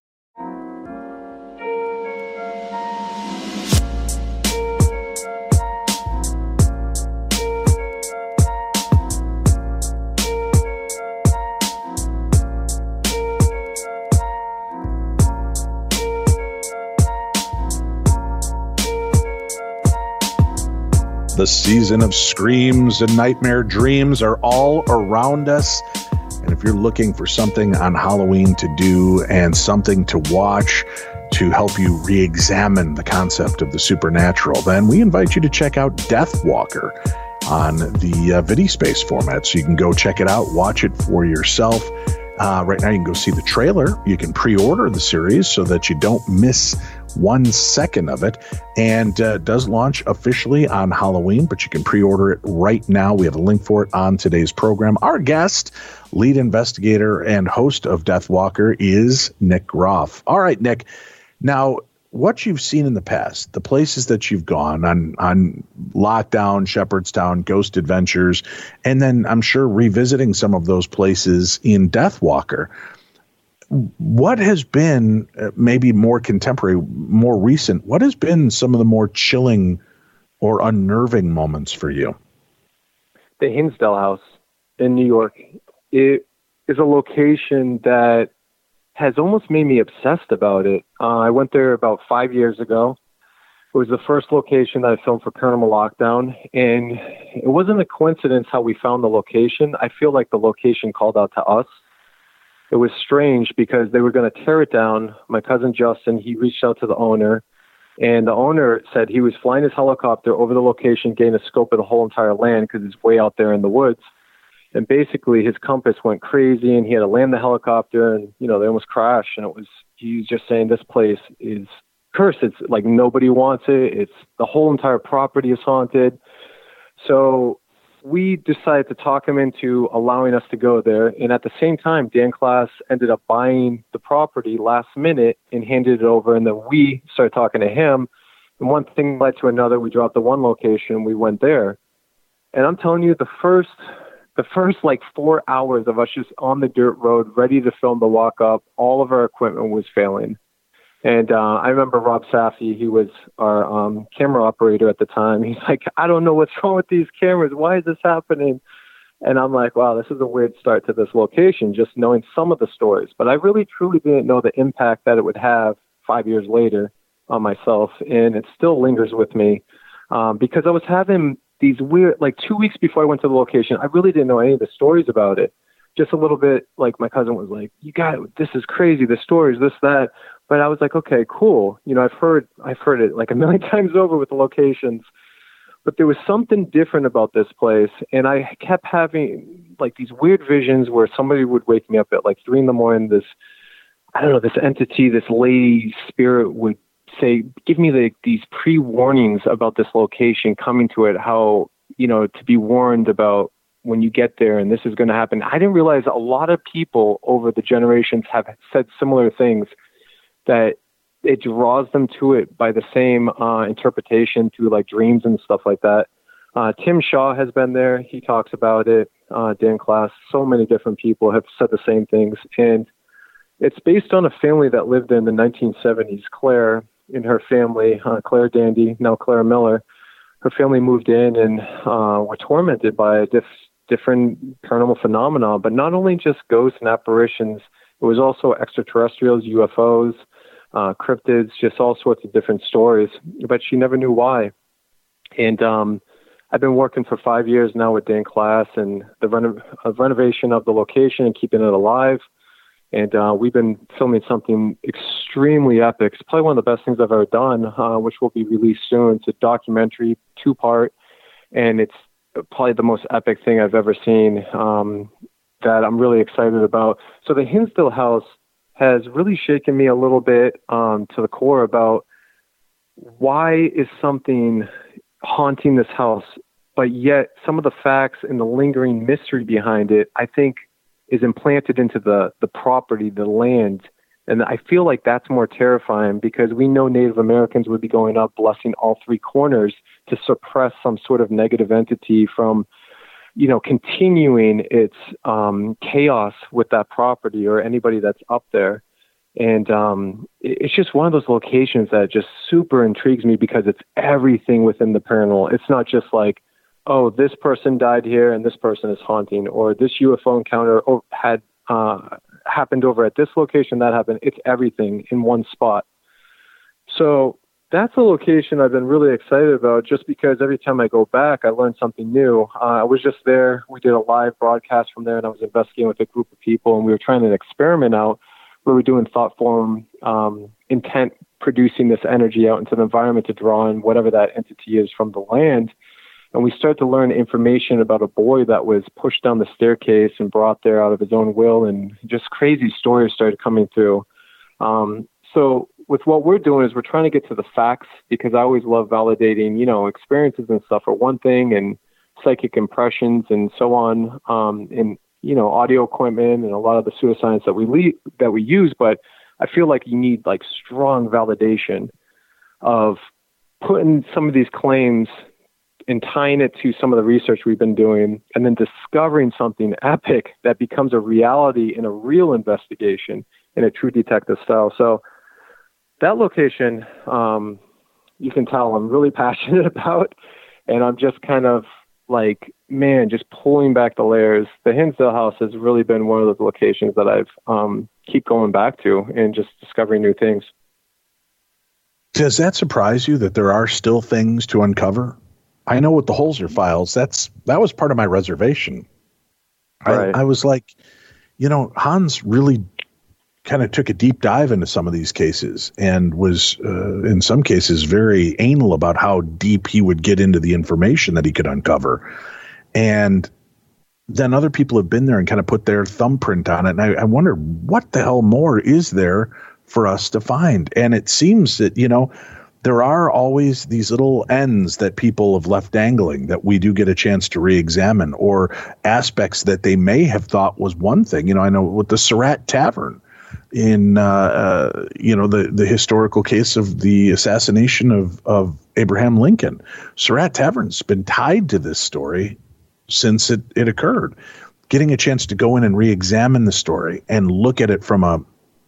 The season of screams and nightmare dreams are all around us. And if you're looking for something on Halloween to do and something to watch to help you re-examine the concept of the supernatural, then we invite you to check out Deathwalker on the VidiSpace format. So you can go check it out, watch it for yourself. Right now you can go see the trailer. You can pre-order the series so that you don't miss 1 second of it, and does launch officially on Halloween, but you can pre-order it right now. We have a link for it on today's program. Our guest, lead investigator and host of Deathwalker, is Nick Groff. All right, Nick. Now, what you've seen in the past, the places that you've gone on Lockdown, Shepherdstown, Ghost Adventures, and then I'm sure revisiting some of those places in Deathwalker. What has been maybe more contemporary, more recent? What has been some of the more chilling or unnerving moments for you? The Hinsdale House in New York. It is a location that has almost made me obsessed about it. I went there about 5 years ago. It was the first location that I filmed for Paranormal Lockdown, and it wasn't a coincidence how we found the location. I feel like the location called out to us. It was strange because they were going to tear it down. My cousin Justin, he reached out to the owner, and the owner said he was flying his helicopter over the location, getting a scope of the whole entire land because it's way out there in the woods. And basically his compass went crazy and he had to land the helicopter and, they almost crashed. And he was just saying this place is cursed. It's like nobody wants it. It's the whole entire property is haunted. So we decided to talk him into allowing us to go there. And at the same time, Dan Class ended up buying the property last minute and handed it over. And then we started talking to him. And one thing led to another. We dropped the one location. We went there. And I'm telling you, the first like 4 hours of us just on the dirt road, ready to film the walk up, all of our equipment was failing. And I remember Rob Safi, he was our camera operator at the time. He's like, I don't know what's wrong with these cameras. Why is this happening? And I'm like, wow, this is a weird start to this location, just knowing some of the stories. But I really, truly didn't know the impact that it would have 5 years later on myself. And it still lingers with me because I was having these weird, like 2 weeks before I went to the location, I really didn't know any of the stories about it. Just a little bit, like my cousin was like, you got it. This is crazy. The stories, this, that. But I was like, okay, cool. I've heard it like a million times over with the locations, but there was something different about this place. And I kept having like these weird visions where somebody would wake me up at like 3 a.m. This entity, this lady spirit would say, give me these pre-warnings about this location coming to it, how, to be warned about when you get there and this is going to happen. I didn't realize a lot of people over the generations have said similar things, that it draws them to it by the same interpretation through like dreams and stuff like that. Tim Shaw has been there. He talks about it. Dan Class, so many different people have said the same things. And it's based on a family that lived in the 1970s. Claire and her family, Claire Dandy, now Claire Miller, her family moved in and were tormented by different paranormal phenomena, but not only just ghosts and apparitions, it was also extraterrestrials, UFOs, cryptids, just all sorts of different stories, but she never knew why. And I've been working for 5 years now with Dan Class and the renovation of the location and keeping it alive. And we've been filming something extremely epic. It's probably one of the best things I've ever done, which will be released soon. It's a documentary, 2-part, and it's probably the most epic thing I've ever seen that I'm really excited about. So the Hinsdale house has really shaken me a little bit to the core about why is something haunting this house, but yet some of the facts and the lingering mystery behind it, I think, is implanted into the property, the land. And I feel like that's more terrifying because we know Native Americans would be going up blessing all 3 corners to suppress some sort of negative entity from, continuing its chaos with that property or anybody that's up there. And it's just one of those locations that just super intrigues me because it's everything within the paranormal. It's not just like, oh, this person died here and this person is haunting, or this UFO encounter had happened over at this location, that happened. It's everything in one spot. So that's a location I've been really excited about just because every time I go back, I learn something new. I was just there. We did a live broadcast from there, and I was investigating with a group of people, and we were trying an experiment out where we're doing thought form intent, producing this energy out into the environment to draw in whatever that entity is from the land. And we started to learn information about a boy that was pushed down the staircase and brought there out of his own will, and just crazy stories started coming through. So with what we're doing is we're trying to get to the facts, because I always love validating, experiences and stuff are one thing, and psychic impressions and so on, and, audio equipment and a lot of the pseudoscience that we use. But I feel like you need like strong validation of putting some of these claims and tying it to some of the research we've been doing, and then discovering something epic that becomes a reality in a real investigation in a true detective style. So that location, you can tell I'm really passionate about, and I'm just kind of like, man, just pulling back the layers. The Hinsdale house has really been one of those locations that I've keep going back to and just discovering new things. Does that surprise you that there are still things to uncover? I know with the Holzer files, that was part of my reservation. Right. I was like, Hans really kind of took a deep dive into some of these cases and was, in some cases, very anal about how deep he would get into the information that he could uncover. And then other people have been there and kind of put their thumbprint on it. And I wonder what the hell more is there for us to find? And it seems that, there are always these little ends that people have left dangling that we do get a chance to re-examine, or aspects that they may have thought was one thing. I know with the Surratt Tavern in, the historical case of the assassination of Abraham Lincoln. Surratt Tavern's been tied to this story since it occurred. Getting a chance to go in and re-examine the story and look at it from a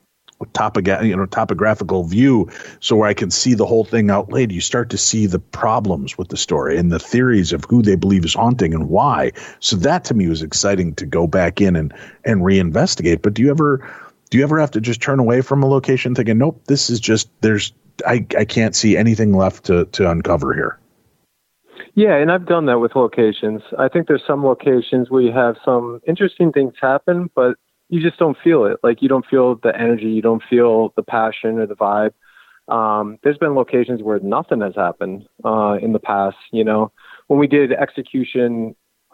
topographical view, so where I can see the whole thing outlaid, you start to see the problems with the story and the theories of who they believe is haunting and why. So that to me was exciting to go back in and reinvestigate. But do you ever have to just turn away from a location thinking, nope, this is just, I can't see anything left to uncover here? Yeah, and I've done that with locations. I think there's some locations where you have some interesting things happen, but you just don't feel it. Like, you don't feel the energy, you don't feel the passion or the vibe. There's been locations where nothing has happened in the past. When we did Execution,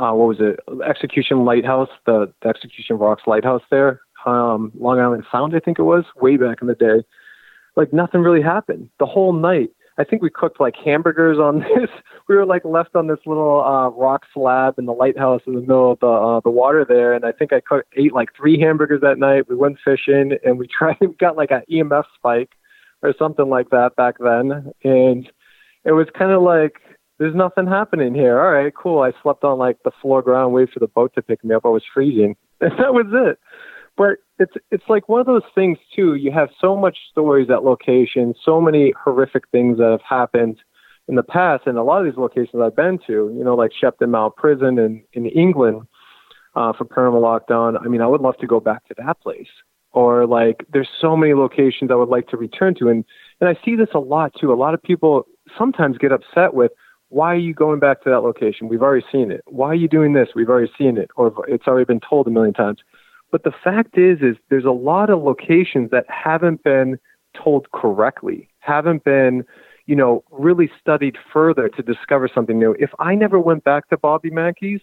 Execution Lighthouse, the Execution Rocks Lighthouse there, Long Island Sound, I think it was, way back in the day. Like, nothing really happened the whole night. I think we cooked like hamburgers on this. We were like left on this little rock slab in the lighthouse in the middle of the water there. And I think I ate like 3 hamburgers that night. We went fishing and we got like an EMF spike or something like that back then. And it was kind of like, there's nothing happening here. All right, cool. I slept on like the floor ground, waited for the boat to pick me up. I was freezing. And that was it. But it's like one of those things, too. You have so much stories at locations, so many horrific things that have happened in the past. And a lot of these locations I've been to, like Shepton Mount Prison in England for paranormal lockdown. I mean, I would love to go back to that place. Or like, there's so many locations I would like to return to. And I see this a lot, too. A lot of people sometimes get upset with, why are you going back to that location? We've already seen it. Why are you doing this? We've already seen it. Or it's already been told a million times. But the fact is there's a lot of locations that haven't been told correctly, haven't been, really studied further to discover something new. If I never went back to Bobby Mackey's,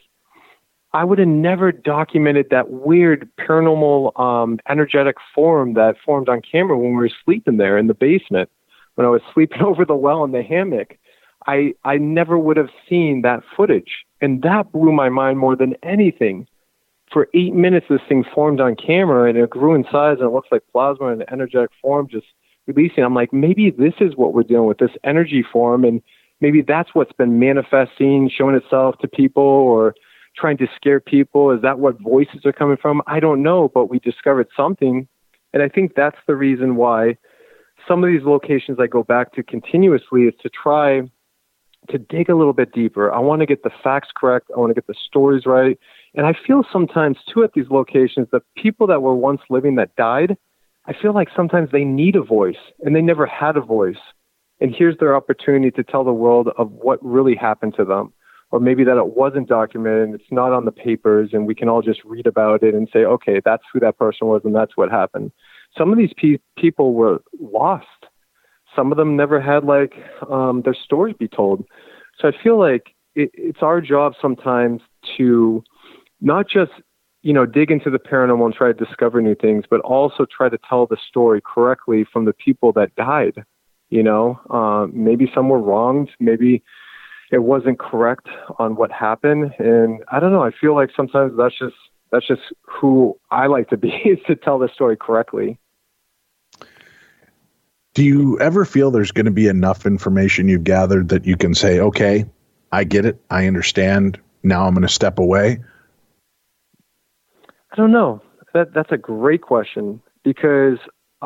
I would have never documented that weird paranormal energetic form that formed on camera when we were sleeping there in the basement, when I was sleeping over the well in the hammock. I never would have seen that footage. And that blew my mind more than anything. For 8 minutes, this thing formed on camera, and it grew in size, and it looks like plasma in an energetic form just releasing. I'm like, maybe this is what we're dealing with, this energy form, and maybe that's what's been manifesting, showing itself to people, or trying to scare people. Is that what voices are coming from? I don't know, but we discovered something, and I think that's the reason why some of these locations I go back to continuously is to try to dig a little bit deeper. I want to get the facts correct. I want to get the stories right. And I feel sometimes, too, at these locations, the people that were once living that died, I feel like sometimes they need a voice, and they never had a voice. And here's their opportunity to tell the world of what really happened to them. Or maybe that it wasn't documented, and it's not on the papers, and we can all just read about it and say, okay, that's who that person was, and that's what happened. Some of these people were lost. Some of them never had, their stories be told. So I feel like it's our job sometimes to not just, dig into the paranormal and try to discover new things, but also try to tell the story correctly from the people that died. Maybe some were wronged. Maybe it wasn't correct on what happened. And I don't know. I feel like sometimes that's just who I like to be, is to tell the story correctly. Do you ever feel there's going to be enough information you've gathered that you can say, okay, I get it, I understand, now I'm going to step away? I don't know. That's a great question, because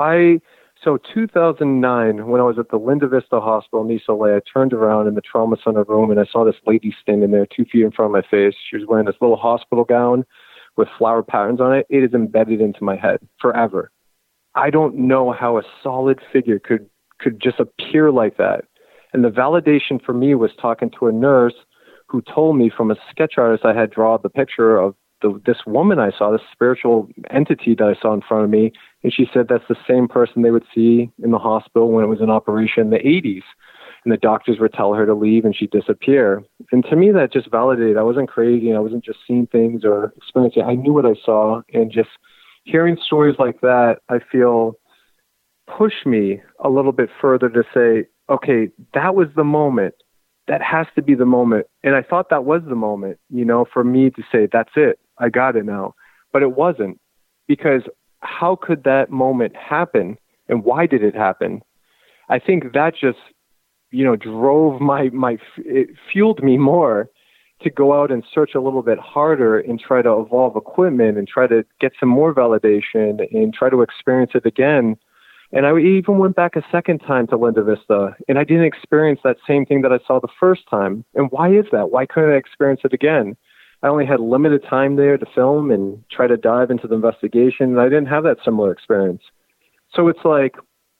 2009, when I was at the Linda Vista Hospital in East LA, I turned around in the trauma center room and I saw this lady standing there 2 feet in front of my face. She was wearing this little hospital gown with flower patterns on it. It is embedded into my head forever. I don't know how a solid figure could could just appear like that. And the validation for me was talking to a nurse who told me from a sketch artist I had drawn the picture of this woman I saw, this spiritual entity that I saw in front of me. And she said that's the same person they would see in the hospital when it was an operation in the 80s. And the doctors would tell her to leave and she'd disappear. And to me, that just validated. I wasn't crazy. I wasn't just seeing things or experiencing. I knew what I saw. And just hearing stories like that, I feel push me a little bit further to say, okay, that was the moment. That has to be the moment. And I thought that was the moment, for me to say, that's it. I got it now. But it wasn't, because how could that moment happen and why did it happen? I think that just, drove it fueled me more to go out and search a little bit harder and try to evolve equipment and try to get some more validation and try to experience it again. And I even went back a second time to Linda Vista, and I didn't experience that same thing that I saw the first time. And why is that? Why couldn't I experience it again? I only had limited time there to film and try to dive into the investigation, and I didn't have that similar experience. So it's like,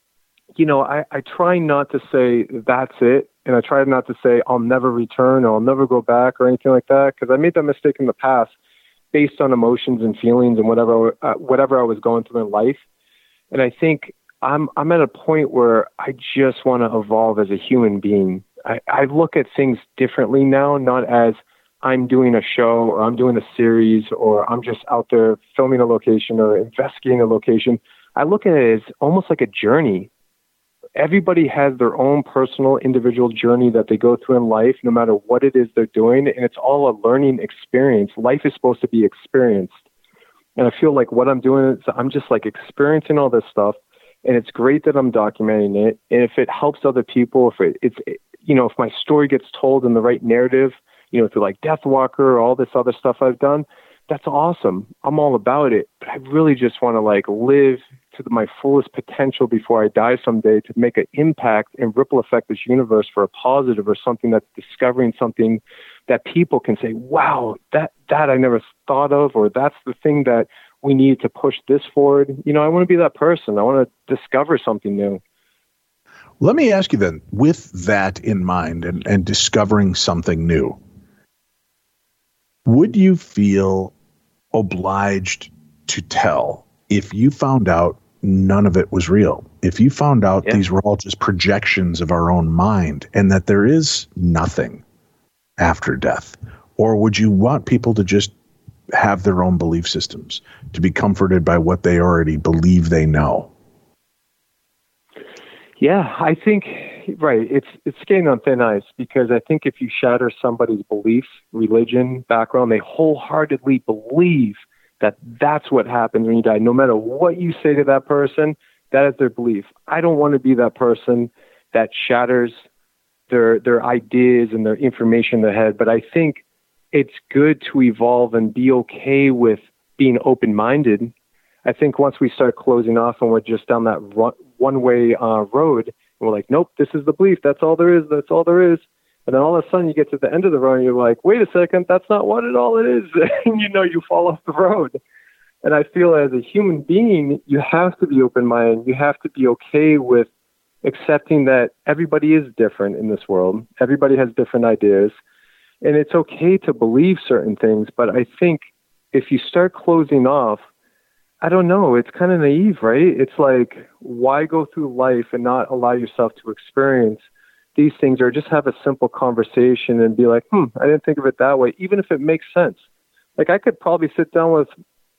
I try not to say that's it, and I try not to say I'll never return or I'll never go back or anything like that, because I made that mistake in the past based on emotions and feelings and whatever I was going through in life. And I think I'm at a point where I just want to evolve as a human being. I look at things differently now, not as I'm doing a show or I'm doing a series or I'm just out there filming a location or investigating a location. I look at it as almost like a journey. Everybody has their own personal individual journey that they go through in life, no matter what it is they're doing. And it's all a learning experience. Life is supposed to be experienced. And I feel like what I'm doing is I'm just like experiencing all this stuff. And it's great that I'm documenting it. And if it helps other people, if my story gets told in the right narrative, through like Deathwalker or all this other stuff I've done, that's awesome. I'm all about it. But I really just want to live to my fullest potential before I die someday to make an impact and ripple affect this universe for a positive or something that's discovering something that people can say, wow, that I never thought of, or that's the thing that we need to push this forward. I want to be that person. I want to discover something new. Let me ask you then, with that in mind and discovering something new, would you feel obliged to tell if you found out none of it was real? If you found out these were all just projections of our own mind and that there is nothing after death? Or would you want people to just have their own belief systems, to be comforted by what they already believe they know? Yeah, I think, right, it's skating on thin ice, because I think if you shatter somebody's beliefs, religion, background, they wholeheartedly believe that that's what happens when you die. No matter what you say to that person, that is their belief. I don't want to be that person that shatters their ideas and their information in their head, but I think it's good to evolve and be okay with being open-minded. I think once we start closing off and we're just down that one-way road, and we're like, nope, this is the belief. That's all there is. That's all there is. And then all of a sudden you get to the end of the road and you're like, wait a second, that's not what it is. And you fall off the road. And I feel as a human being, you have to be open-minded. You have to be okay with accepting that everybody is different in this world. Everybody has different ideas. And it's okay to believe certain things. But I think if you start closing off, I don't know, it's kind of naive, right? It's like, why go through life and not allow yourself to experience these things, or just have a simple conversation and be like, I didn't think of it that way, even if it makes sense. Like, I could probably sit down with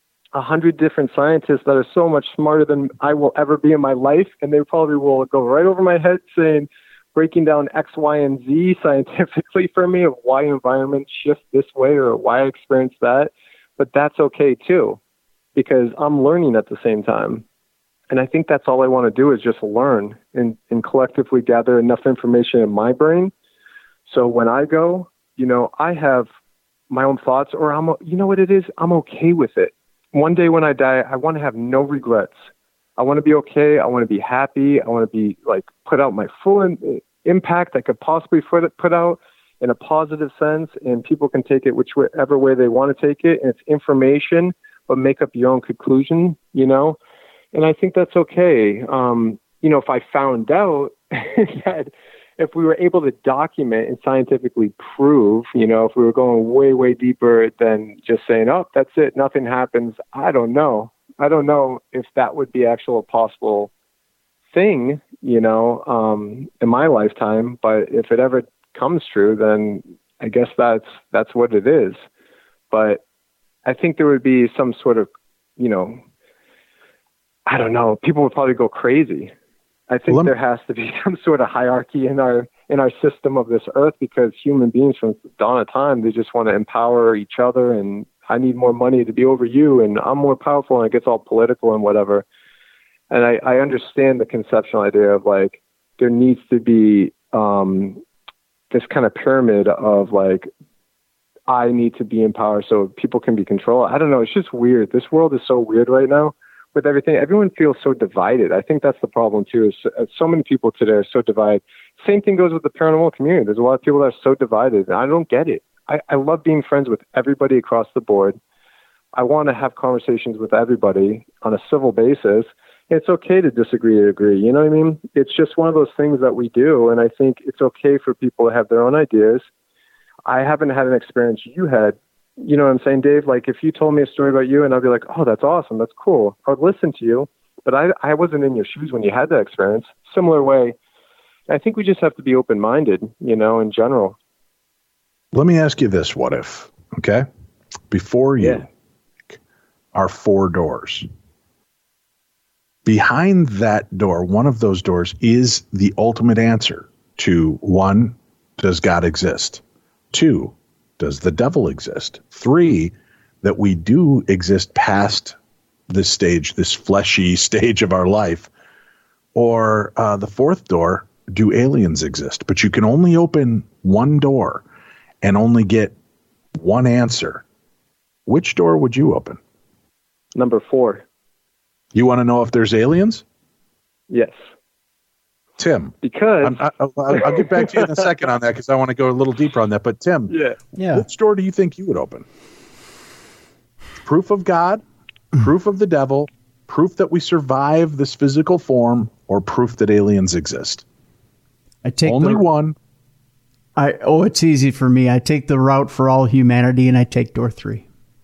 100 different scientists that are so much smarter than I will ever be in my life, and they probably will go right over my head saying, breaking down X, Y, and Z scientifically for me of why environments shift this way or why I experience that. But that's okay too, because I'm learning at the same time. And I think that's all I want to do is just learn and collectively gather enough information in my brain. So when I go, I have my own thoughts, or what it is? I'm okay with it. One day when I die, I want to have no regrets. I want to be okay. I want to be happy. I want to be put out my full impact I could possibly put out in a positive sense, and people can take it whichever way they want to take it. And it's information, but make up your own conclusion, And I think that's okay. if I found out that if we were able to document and scientifically prove, if we were going way, way deeper than just saying, oh, that's it, nothing happens, I don't know. I don't know if that would be actual possible thing, in my lifetime. But if it ever comes true, then I guess that's what it is. But I think there would be some sort of, I don't know, people would probably go crazy. I think there has to be some sort of hierarchy in our system of this earth, because human beings from the dawn of time, they just want to empower each other, and I need more money to be over you, and I'm more powerful, and it gets all political and whatever. And I understand the conceptual idea of like, there needs to be this kind of pyramid of like, I need to be in power so people can be controlled. I don't know. It's just weird. This world is so weird right now with everything. Everyone feels so divided. I think that's the problem too, is so many people today are so divided. Same thing goes with the paranormal community. There's a lot of people that are so divided, and I don't get it. I love being friends with everybody across the board. I want to have conversations with everybody on a civil basis. It's okay to disagree or agree. You know what I mean? It's just one of those things that we do. And I think it's okay for people to have their own ideas. I haven't had an experience you had. You know what I'm saying, Dave? Like, if you told me a story about you and I'd be like, oh, that's awesome, that's cool, I would listen to you. But I wasn't in your shoes when you had that experience. Similar way. I think we just have to be open-minded, in general. Let me ask you this, what if, okay? Before you are 4 doors. Behind that door, one of those doors is the ultimate answer to 1, does God exist? 2, does the devil exist? 3, that we do exist past this stage, this fleshy stage of our life. Or the 4th door, do aliens exist? But you can only open one door and only get one answer. Which door would you open? Number 4. You want to know if there's aliens? Yes. Tim. Because I'll get back to you in a second on that, because I want to go a little deeper on that. But Tim, which door do you think you would open? Proof of God, proof of the devil, proof that we survive this physical form, or proof that aliens exist? I take only one. It's easy for me. I take the route for all humanity, and I take door 3.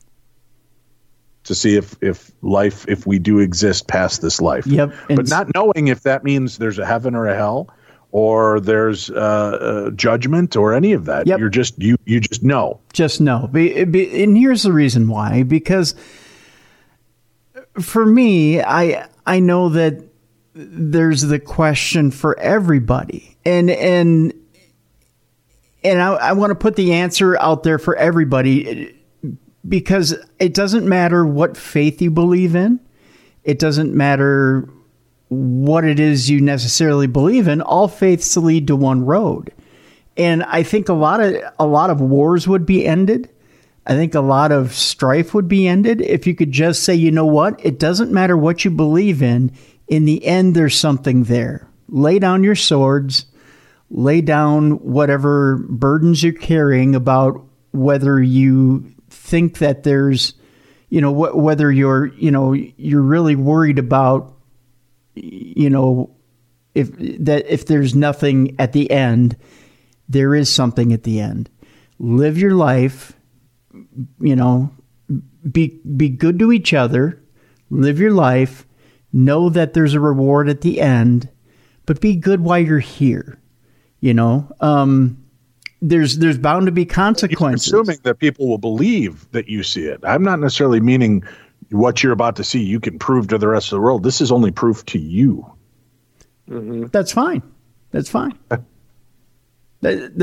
To see if we do exist past this life. Yep. But not knowing if that means there's a heaven or a hell, or there's judgment or any of that. Yep. You're just, you just know. Just know. And here's the reason why. Because for me, I know that there's the question for everybody. And I want to put the answer out there for everybody, because it doesn't matter what faith you believe in. It doesn't matter what it is you necessarily believe in. All faiths lead to one road. And I think a lot of wars would be ended. I think a lot of strife would be ended if you could just say, you know what? It doesn't matter what you believe in. In the end, there's something there. Lay down your swords. Lay down whatever burdens you're carrying about whether you think that there's, whether you're really worried about, if there's nothing at the end, there is something at the end. Live your life, be good to each other, live your life, know that there's a reward at the end, but be good while you're here. There's bound to be consequences. You're assuming that people will believe that you see it. I'm not necessarily meaning what you're about to see you can prove to the rest of the world. This is only proof to you. Mm-hmm. That's fine. That's fine. That's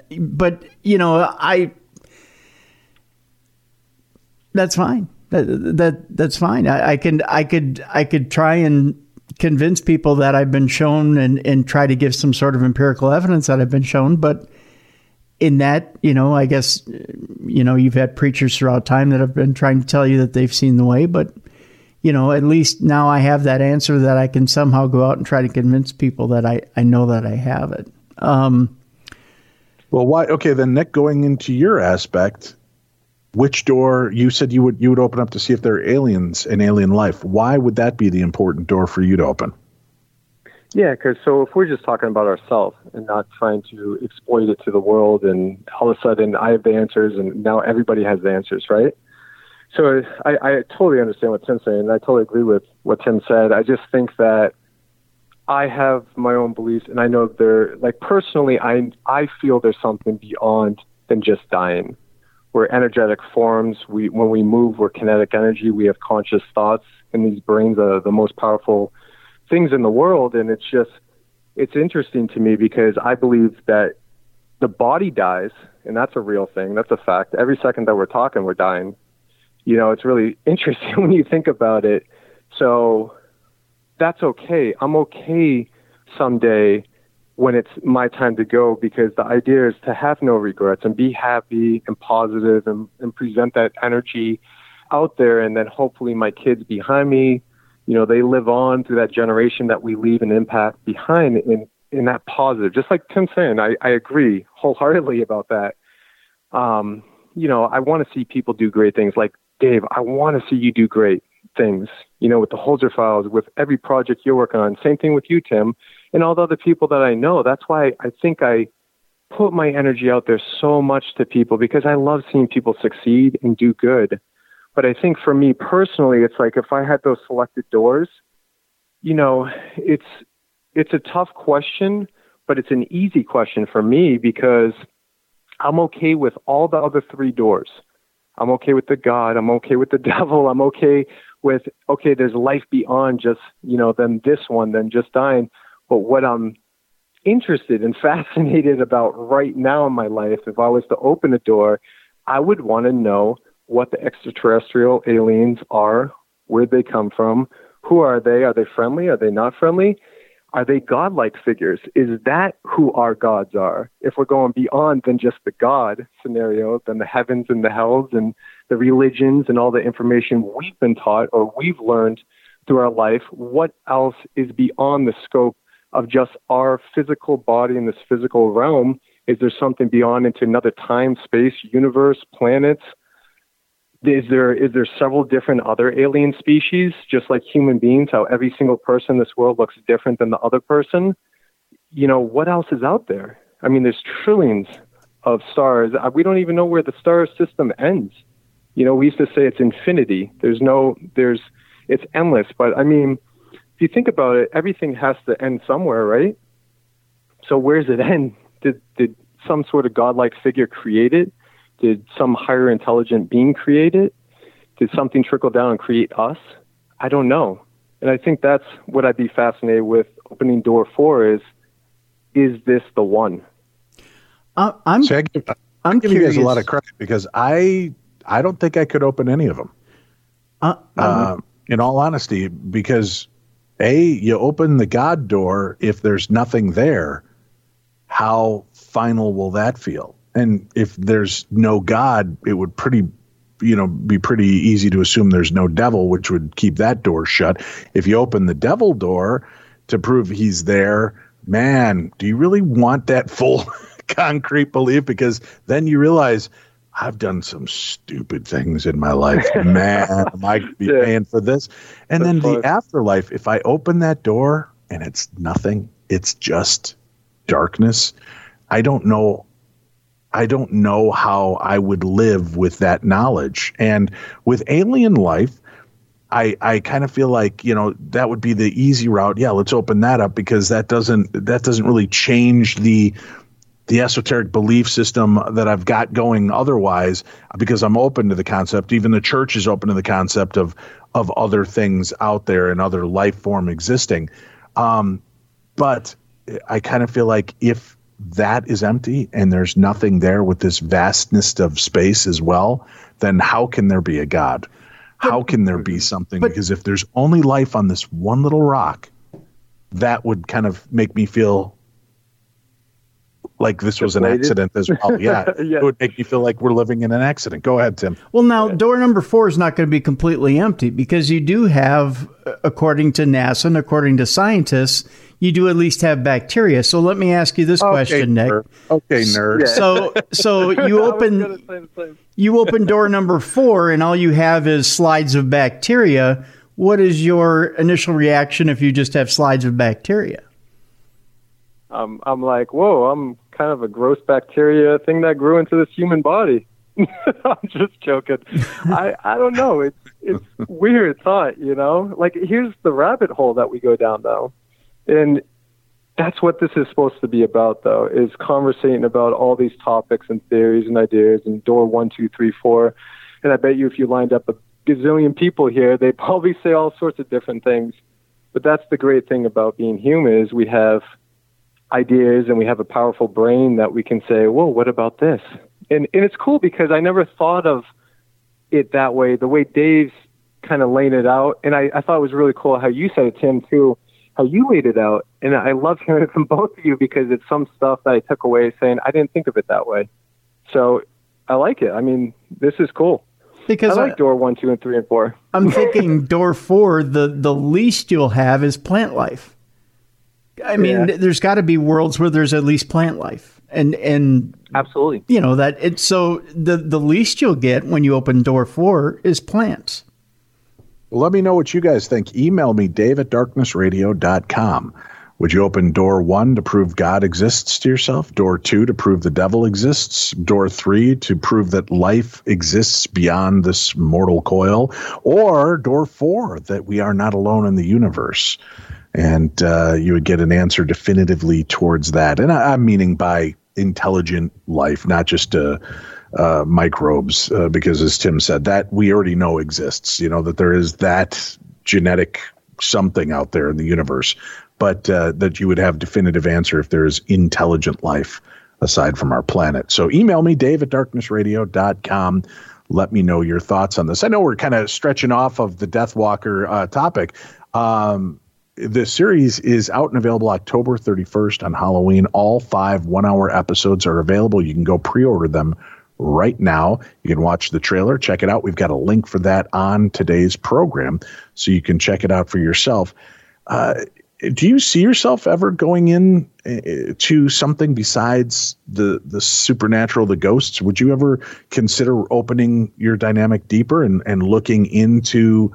fine. That's fine. I could try and convince people that I've been shown and try to give some sort of empirical evidence that I've been shown. But in that, I guess, you've had preachers throughout time that have been trying to tell you that they've seen the way. But, at least now I have that answer that I can somehow go out and try to convince people that I know that I have it. Well, why? Okay, then, Nick, going into your aspect, which door you said you would open up to see if there are aliens and alien life? Why would that be the important door for you to open? Yeah, because so if we're just talking about ourselves and not trying to exploit it to the world, and all of a sudden I have the answers and now everybody has the answers, right? So I totally understand what Tim's saying, and I totally agree with what Tim said. I just think that I have my own beliefs, and I know personally, I feel there's something beyond than just dying. We're energetic forms. When we move, we're kinetic energy. We have conscious thoughts, and these brains are the most powerful things in the world. And it's interesting to me because I believe that the body dies, and that's a real thing. That's a fact. Every second that we're talking, we're dying. It's really interesting when you think about it. So that's okay. I'm okay someday when it's my time to go, because the idea is to have no regrets and be happy and positive and present that energy out there. And then hopefully my kids behind me, they live on through that generation that we leave an impact behind in that positive. Just like Tim's saying, I agree wholeheartedly about that. I want to see people do great things. Like, Dave, I want to see you do great things, with the Holzer Files, with every project you're working on. Same thing with you, Tim, and all the other people that I know. That's why I think I put my energy out there so much to people, because I love seeing people succeed and do good. But I think for me personally, it's like if I had those selected doors, it's a tough question, but it's an easy question for me because I'm okay with all the other three doors. I'm okay with the God. I'm okay with the devil. I'm okay with, there's life beyond just, than this one, than just dying. But what I'm interested and fascinated about right now in my life, if I was to open a door, I would want to know what the extraterrestrial aliens are, where they come from, who are they? Are they friendly? Are they not friendly? Are they godlike figures? Is that who our gods are? If we're going beyond than just the God scenario, than the heavens and the hells and the religions and all the information we've been taught or we've learned through our life, what else is beyond the scope of just our physical body in this physical realm? Is there something beyond into another time, space, universe, planets? Is there several different other alien species, just like human beings, how every single person in this world looks different than the other person? What else is out there? I mean, there's trillions of stars. We don't even know where the star system ends. We used to say it's infinity. It's endless. But I mean, if you think about it, everything has to end somewhere, right? So where does it end? Did some sort of godlike figure create it? Did some higher intelligent being create it? Did something trickle down and create us? I don't know. And I think that's what I'd be fascinated with opening door 4 is this the one? I'm giving you guys a lot of credit because I don't think I could open any of them. In all honesty, because you open the God door, if there's nothing there, how final will that feel? And if there's no God, it would be pretty easy to assume there's no devil, which would keep that door shut. If you open the devil door to prove he's there, man, do you really want that full concrete belief? Because then you realize I've done some stupid things in my life. Man, am I going to be paying for this? And then the afterlife, if I open that door and it's nothing, it's just darkness, I don't know how I would live with that knowledge. And with alien life, I kind of feel like, that would be the easy route. Yeah, let's open that up because that doesn't really change the esoteric belief system that I've got going otherwise, because I'm open to the concept. Even the church is open to the concept of other things out there and other life form existing. But I kind of feel like if that is empty and there's nothing there with this vastness of space as well, then how can there be a God? How can there be something? Because if there's only life on this one little rock, that would kind of make me feel like this was an accident as well. Yeah, It would make me feel like we're living in an accident. Go ahead, Tim. Well, now, door number 4 is not going to be completely empty because you do have, according to NASA and according to scientists, you do at least have bacteria. So let me ask you this question, Nick. Okay, nerd. Yeah. So you open door number 4 and all you have is slides of bacteria. What is your initial reaction if you just have slides of bacteria? I'm like, whoa, I'm kind of a gross bacteria thing that grew into this human body. I'm just joking. I don't know. It's weird thought, you know? Like, here's the rabbit hole that we go down, though. And that's what this is supposed to be about, though, is conversating about all these topics and theories and ideas and door 1, 2, 3, 4. And I bet you if you lined up a gazillion people here, they'd probably say all sorts of different things. But that's the great thing about being human is we have ideas and we have a powerful brain that we can say, well, what about this? And it's cool because I never thought of it that way, the way Dave's kind of laying it out. And I thought it was really cool how you said it, Tim, too, how you laid it out. And I love hearing it from both of you because it's some stuff that I took away saying, I didn't think of it that way. So I like it. I mean, this is cool. Because I like door 1, 2, and 3, and 4. I'm thinking door 4, the least you'll have is plant life. I mean, there's got to be worlds where there's at least plant life. And absolutely, you know that it's so the least you'll get when you open door 4 is plants. Well, let me know what you guys think. Email me, dave@darknessradio.com. Would you open door 1 to prove God exists to yourself? Door 2 to prove the devil exists? Door 3 to prove that life exists beyond this mortal coil? Or door 4 that we are not alone in the universe? And you would get an answer definitively towards that. And I'm meaning by intelligent life, not just microbes, because as Tim said, that we already know exists, you know, that there is that genetic something out there in the universe, but that you would have definitive answer if there is intelligent life aside from our planet. So email me, dave@darknessradio.com. Let me know your thoughts on this. I know we're kind of stretching off of the Deathwalker topic. The series is out and available October 31st on Halloween. All 5 one-hour episodes are available. You can go pre-order them right now. You can watch the trailer, check it out. We've got a link for that on today's program, so you can check it out for yourself. Do you see yourself ever going in to something besides the supernatural, the ghosts? Would you ever consider opening your dynamic deeper and looking into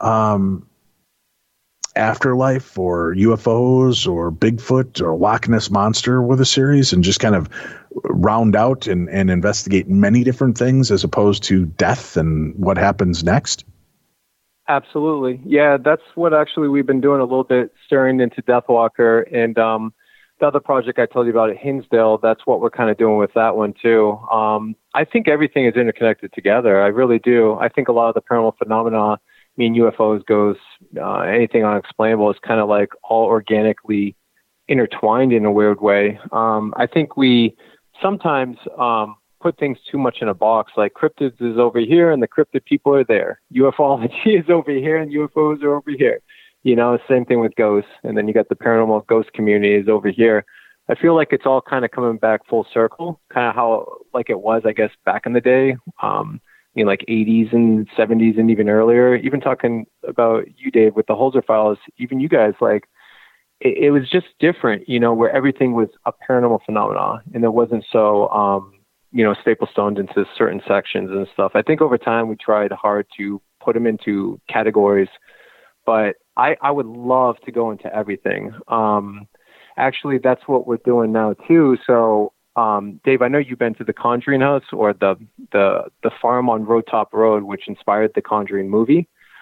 afterlife or UFOs or Bigfoot or Loch Ness Monster with a series and just kind of round out and investigate many different things as opposed to death and what happens next? Absolutely. Yeah, that's what actually we've been doing a little bit, staring into Deathwalker. And the other project I told you about at Hinsdale, that's what we're kind of doing with that one too. I think everything is interconnected together. I really do. I think a lot of the paranormal phenomena, UFOs, ghosts, anything unexplainable is kind of like all organically intertwined in a weird way. I think we sometimes put things too much in a box, like cryptids is over here and the cryptid people are there. Ufology is over here and UFOs are over here. You know, same thing with ghosts. And then you got the paranormal ghost community is over here. I feel like it's all kind of coming back full circle, kind of how like it was, I guess, back in the day. Like 80s and 70s and even earlier, even talking about you, Dave, with the Holzer Files, even you guys, like it was just different, you know, where everything was a paranormal phenomena and it wasn't so, staple stoned into certain sections and stuff. I think over time we tried hard to put them into categories, but I would love to go into everything. Actually, that's what we're doing now too. So, Dave, I know you've been to the Conjuring House or the farm on Road Top Road, which inspired the Conjuring movie.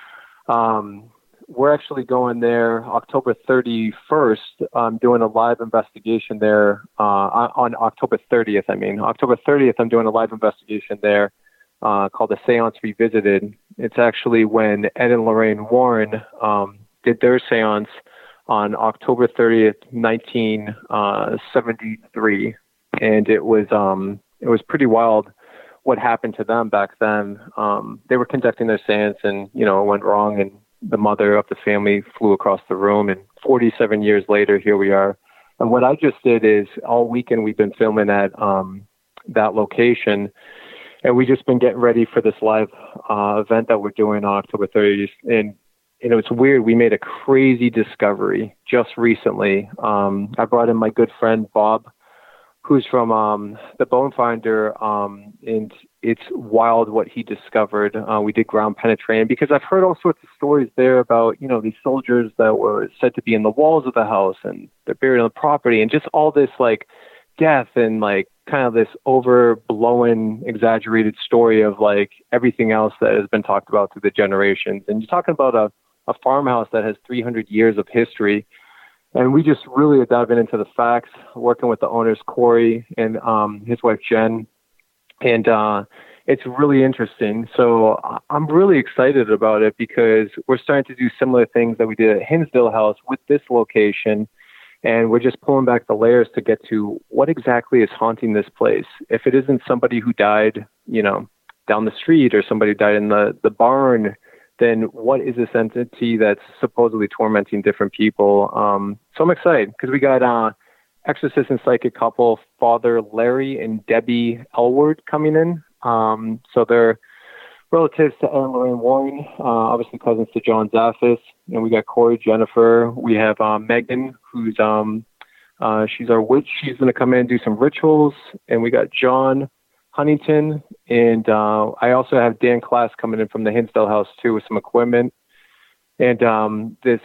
We're actually going there October 31st. Doing a live investigation there on October 30th. October 30th, I'm doing a live investigation there called The Seance Revisited. It's actually when Ed and Lorraine Warren did their seance on October 30th, 1973. And it was pretty wild what happened to them back then. They were conducting their seance and, it went wrong and the mother of the family flew across the room, and 47 years later, here we are. And what I just did is all weekend we've been filming at that location, and we've just been getting ready for this live event that we're doing on October 30th. And it's weird. We made a crazy discovery just recently. I brought in my good friend Bob, who's from the Bone Finder, and it's wild what he discovered. We did ground penetrating because I've heard all sorts of stories there about, these soldiers that were said to be in the walls of the house and they're buried on the property, and just all this like death and like kind of this overblown, exaggerated story of like everything else that has been talked about through the generations. And you're talking about a farmhouse that has 300 years of history. And we just really are diving into the facts, working with the owners, Corey and his wife, Jen. And it's really interesting. So I'm really excited about it because we're starting to do similar things that we did at Hinsdale House with this location. And we're just pulling back the layers to get to what exactly is haunting this place. If it isn't somebody who died, down the street, or somebody who died in the barn, then what is this entity that's supposedly tormenting different people? So I'm excited because we got exorcist and psychic couple, Father Larry and Debbie Elward, coming in. So they're relatives to Anne Lorraine Warren, obviously cousins to John Zaffis. And we got Corey, Jennifer. We have Megan, who's she's our witch. She's going to come in and do some rituals. And we got John Huntington, and I also have Dan Class coming in from the Hinsdale House too with some equipment. And this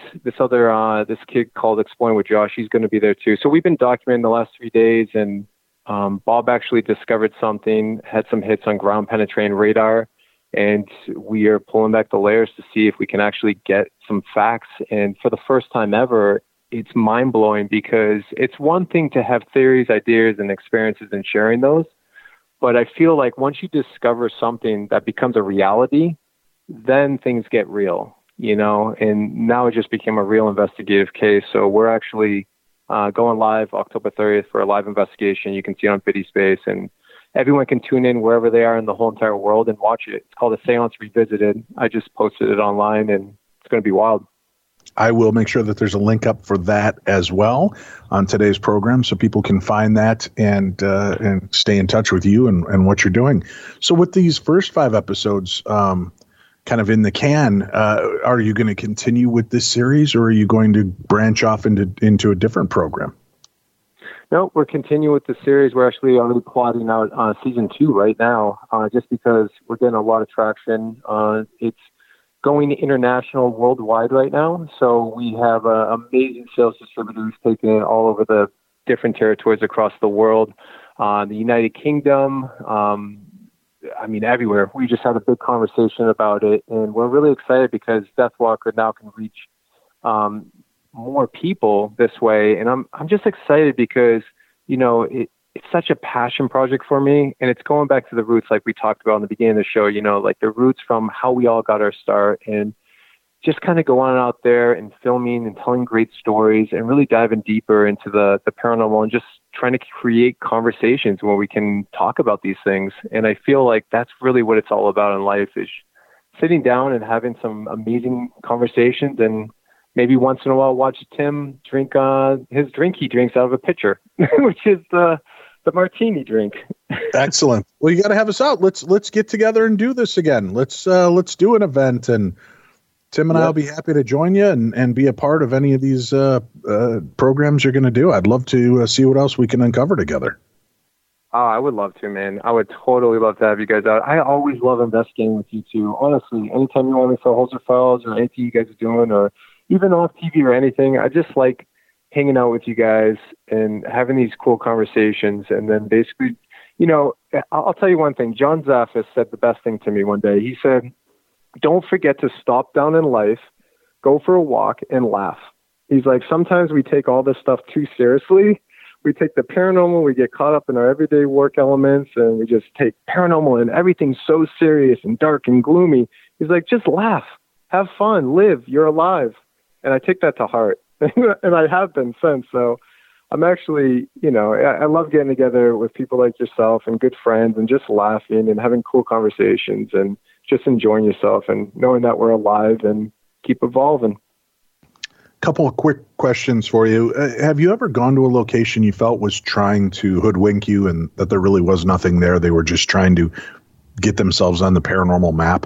kid called Exploring with Josh, he's going to be there too. So we've been documenting the last 3 days, and Bob actually discovered something, had some hits on ground penetrating radar, and we are pulling back the layers to see if we can actually get some facts. And for the first time ever, it's mind blowing because it's one thing to have theories, ideas, and experiences and sharing those. But I feel like once you discover something that becomes a reality, then things get real, and now it just became a real investigative case. So we're actually going live October 30th for a live investigation. You can see it on VidiSpace, and everyone can tune in wherever they are in the whole entire world and watch it. It's called A Seance Revisited. I just posted it online, and it's going to be wild. I will make sure that there's a link up for that as well on today's program, so people can find that and stay in touch with you and what you're doing. So with these first 5 episodes kind of in the can, are you going to continue with this series, or are you going to branch off into a different program? No, we're continuing with the series. We're actually already plotting out season 2 right now, just because we're getting a lot of traction. It's going international worldwide right now. So we have amazing sales distributors taking it all over the different territories across the world, the United Kingdom, everywhere. We just had a big conversation about it, and we're really excited because Deathwalker now can reach more people this way. And I'm just excited because, it's such a passion project for me, and it's going back to the roots, like we talked about in the beginning of the show, like the roots from how we all got our start, and just kind of going out there and filming and telling great stories and really diving deeper into the paranormal and just trying to create conversations where we can talk about these things. And I feel like that's really what it's all about in life, is sitting down and having some amazing conversations, and maybe once in a while watch Tim drink his drink he drinks out of a pitcher, which is the martini drink. Excellent. Well, you got to have us out. Let's get together and do this again. Let's do an event, and Tim and I'll be happy to join you and be a part of any of these programs you're going to do. I'd love to see what else we can uncover together. Oh, I would love to, man. I would totally love to have you guys out. I always love investigating with you too. Honestly, anytime you want me for Holzer Files or anything you guys are doing, or even off TV or anything, I just like hanging out with you guys and having these cool conversations. And then basically, I'll tell you one thing. John Zaffis said the best thing to me one day. He said, don't forget to stop down in life, go for a walk, and laugh. He's like, sometimes we take all this stuff too seriously. We take the paranormal, we get caught up in our everyday work elements, and we just take paranormal and everything's so serious and dark and gloomy. He's like, just laugh, have fun, live, you're alive. And I take that to heart. And I have been since. So I'm actually, I love getting together with people like yourself and good friends and just laughing and having cool conversations and just enjoying yourself and knowing that we're alive and keep evolving. Couple of quick questions for you. Have you ever gone to a location you felt was trying to hoodwink you and that there really was nothing there? They were just trying to get themselves on the paranormal map?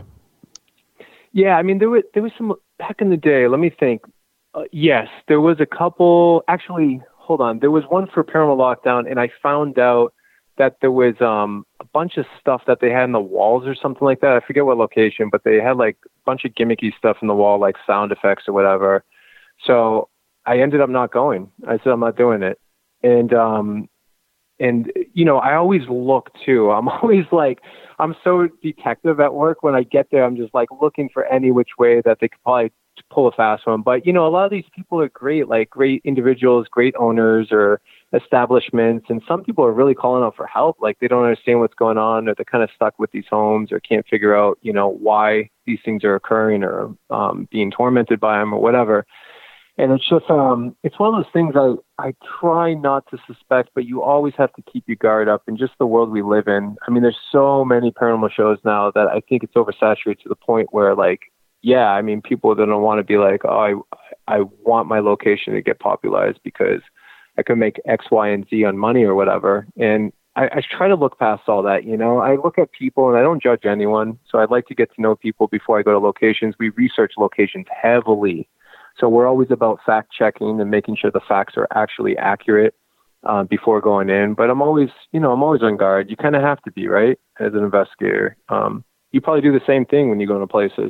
Yeah, there was some back in the day. Let me think. Yes, there was a couple. Actually, hold on. There was one for Paranormal Lockdown, and I found out that there was a bunch of stuff that they had in the walls or something like that. I forget what location, but they had like a bunch of gimmicky stuff in the wall, like sound effects or whatever. So I ended up not going. I said, I'm not doing it. And you know, I always look too. I'm always like, I'm so detective at work. When I get there, I'm just like looking for any which way that they could probably pull a fast one. But, you know, a lot of these people are great, like great individuals, great owners or establishments. And some people are really calling out for help. Like they don't understand what's going on, or they're kind of stuck with these homes, or can't figure out, you know, why these things are occurring, or being tormented by them or whatever. And it's just, it's one of those things I try not to suspect, but you always have to keep your guard up in just the world we live in. I mean, there's so many paranormal shows now that I think it's oversaturated to the point where, like, yeah, I mean, people don't want to be like, oh, I want my location to get popularized because I could make X, Y, and Z on money or whatever. And I try to look past all that, you know. I look at people and I don't judge anyone. So I'd like to get to know people before I go to locations. We research locations heavily. So we're always about fact checking and making sure the facts are actually accurate before going in. But I'm always on guard. You kind of have to be, right, as an investigator. You probably do the same thing when you go into places.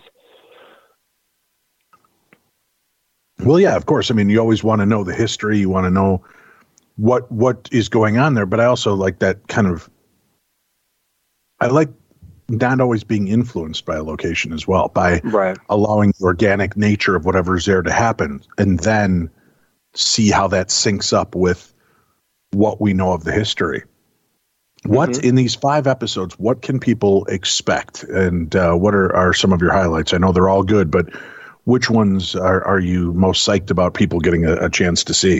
Well, yeah, of course. I mean, you always want to know the history. You want to know what is going on there. But I also like that kind of, I like not always being influenced by a location as well, by allowing the organic nature of whatever's there to happen, and then see how that syncs up with what we know of the history. What in these 5 episodes, what can people expect? And what are some of your highlights? I know they're all good, but which ones are you most psyched about people getting a chance to see?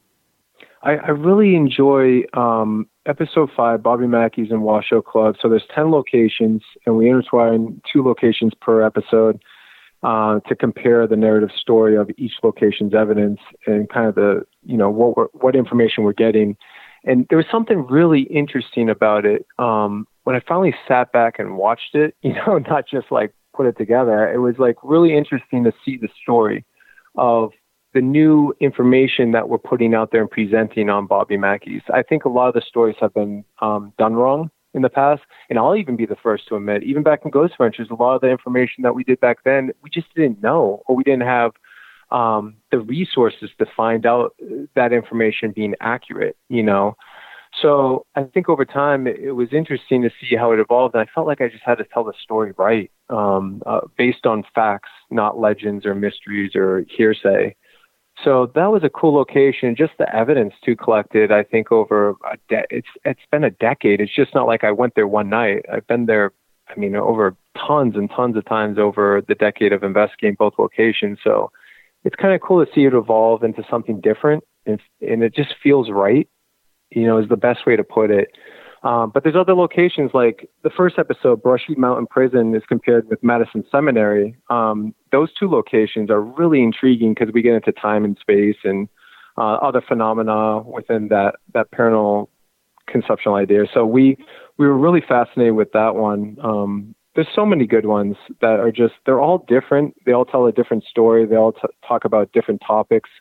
I really enjoy episode 5, Bobby Mackey's and Washoe Club. So there's 10 locations, and we intertwine 2 locations per episode to compare the narrative story of each location's evidence and kind of the, you know, what information we're getting. And there was something really interesting about it. When I finally sat back and watched it, you know, not just like put it together, it was like really interesting to see the story of the new information that we're putting out there and presenting on Bobby Mackey's. I think a lot of the stories have been done wrong in the past, and I'll even be the first to admit, even back in Ghost Ventures, a lot of the information that we did back then, we just didn't know, or we didn't have the resources to find out that information being accurate, you know? So I think over time, it was interesting to see how it evolved, and I felt like I just had to tell the story right, based on facts, not legends or mysteries or hearsay. So that was a cool location. Just the evidence too collected, I think over it's been a decade. It's just not like I went there one night. I've been there, I mean, over tons and tons of times over the decade of investigating both locations. So it's kind of cool to see it evolve into something different, and it just feels right, you know, is the best way to put it. But there's other locations, like the first episode, Brushy Mountain Prison, is compared with Madison Seminary. Those 2 locations are really intriguing because we get into time and space and other phenomena within that paranormal conceptual idea. So we were really fascinated with that one. There's so many good ones that are just, they're all different. They all tell a different story. They all talk about different topics.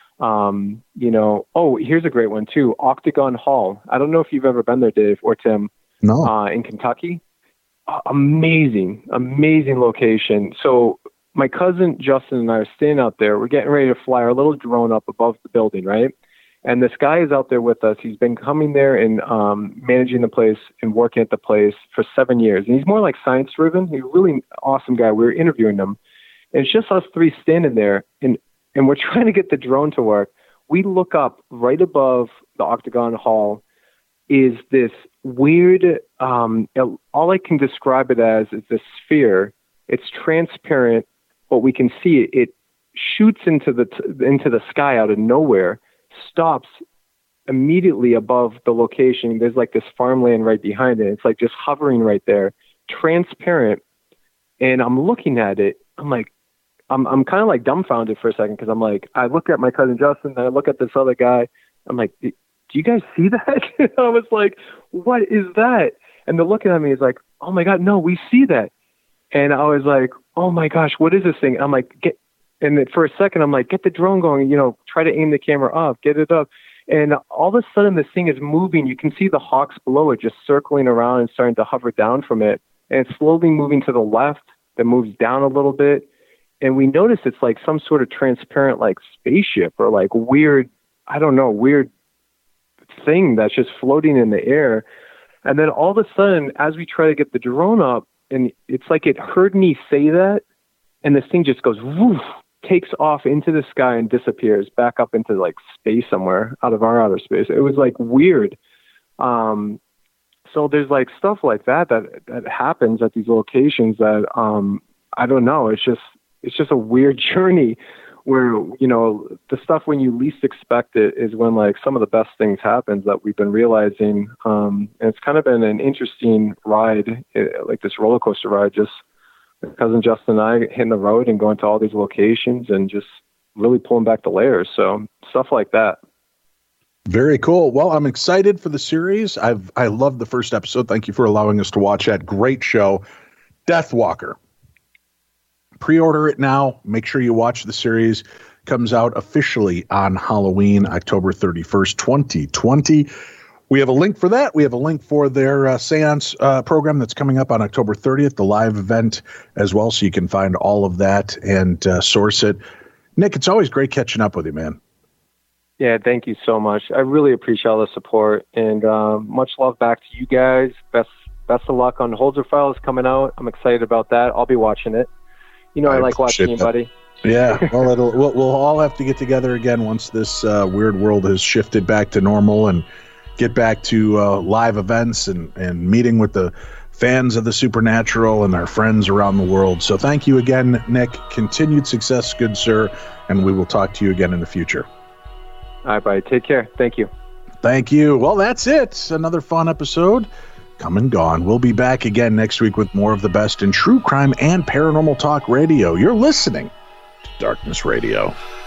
You know, here's a great one too. Octagon Hall. I don't know if you've ever been there, Dave or Tim. No. In Kentucky. Amazing location. So my cousin Justin and I are staying out there. We're getting ready to fly our little drone up above the building, right? And this guy is out there with us. He's been coming there and managing the place and working at the place for 7 years. And he's more like science driven. He's a really awesome guy. We were interviewing him, and it's just us 3 standing there, and we're trying to get the drone to work. We look up right above the Octagon Hall is this weird, all I can describe it as is this sphere. It's transparent, but we can see it shoots into the sky out of nowhere, stops immediately above the location. There's like this farmland right behind it. It's like just hovering right there, transparent. And I'm looking at it. I'm like, I'm kind of like dumbfounded for a second, because I'm like, I look at my cousin Justin, and I look at this other guy. I'm like, do you guys see that? I was like, what is that? And they're looking at me. It's like, oh my God, no, we see that. And I was like, oh my gosh, what is this thing? I'm like, and for a second, I'm like, get the drone going, you know, try to aim the camera up, get it up. And all of a sudden, this thing is moving. You can see the hawks below it just circling around and starting to hover down from it. And it's slowly moving to the left, then moves down a little bit. And we notice it's like some sort of transparent, like spaceship or like weird, I don't know, weird thing that's just floating in the air. And then all of a sudden, as we try to get the drone up, and it's like it heard me say that, and this thing just goes woof, takes off into the sky and disappears back up into like space somewhere out of our outer space. It was like weird. So there's like stuff like that happens at these locations that I don't know. It's just a weird journey where, you know, the stuff when you least expect it is when like some of the best things happen that we've been realizing. And it's kind of been an interesting ride, like this roller coaster ride, just my cousin Justin and I hitting the road and going to all these locations and just really pulling back the layers. So stuff like that. Very cool. Well, I'm excited for the series. I love the first episode. Thank you for allowing us to watch that. Great show. Deathwalker. Pre-order it now. Make sure you watch the series. Comes out officially on Halloween, October 31st, 2020. We have a link for that. We have a link for their seance program that's coming up on October 30th, the live event as well, so you can find all of that and source it. Nick, it's always great catching up with you, man. Yeah, thank you so much. I really appreciate all the support, and much love back to you guys. Best of luck on Holzer Files coming out. I'm excited about that. I'll be watching it. You know, I like watching you, buddy. Yeah, well, we'll all have to get together again once this weird world has shifted back to normal and get back to live events and meeting with the fans of the supernatural and our friends around the world. So thank you again, Nick. Continued success, good sir, and we will talk to you again in the future. All right, buddy. Take care. Thank you. Thank you. Well, that's it. Another fun episode. Come and gone. We'll be back again next week with more of the best in true crime and paranormal talk radio. You're listening to Darkness Radio.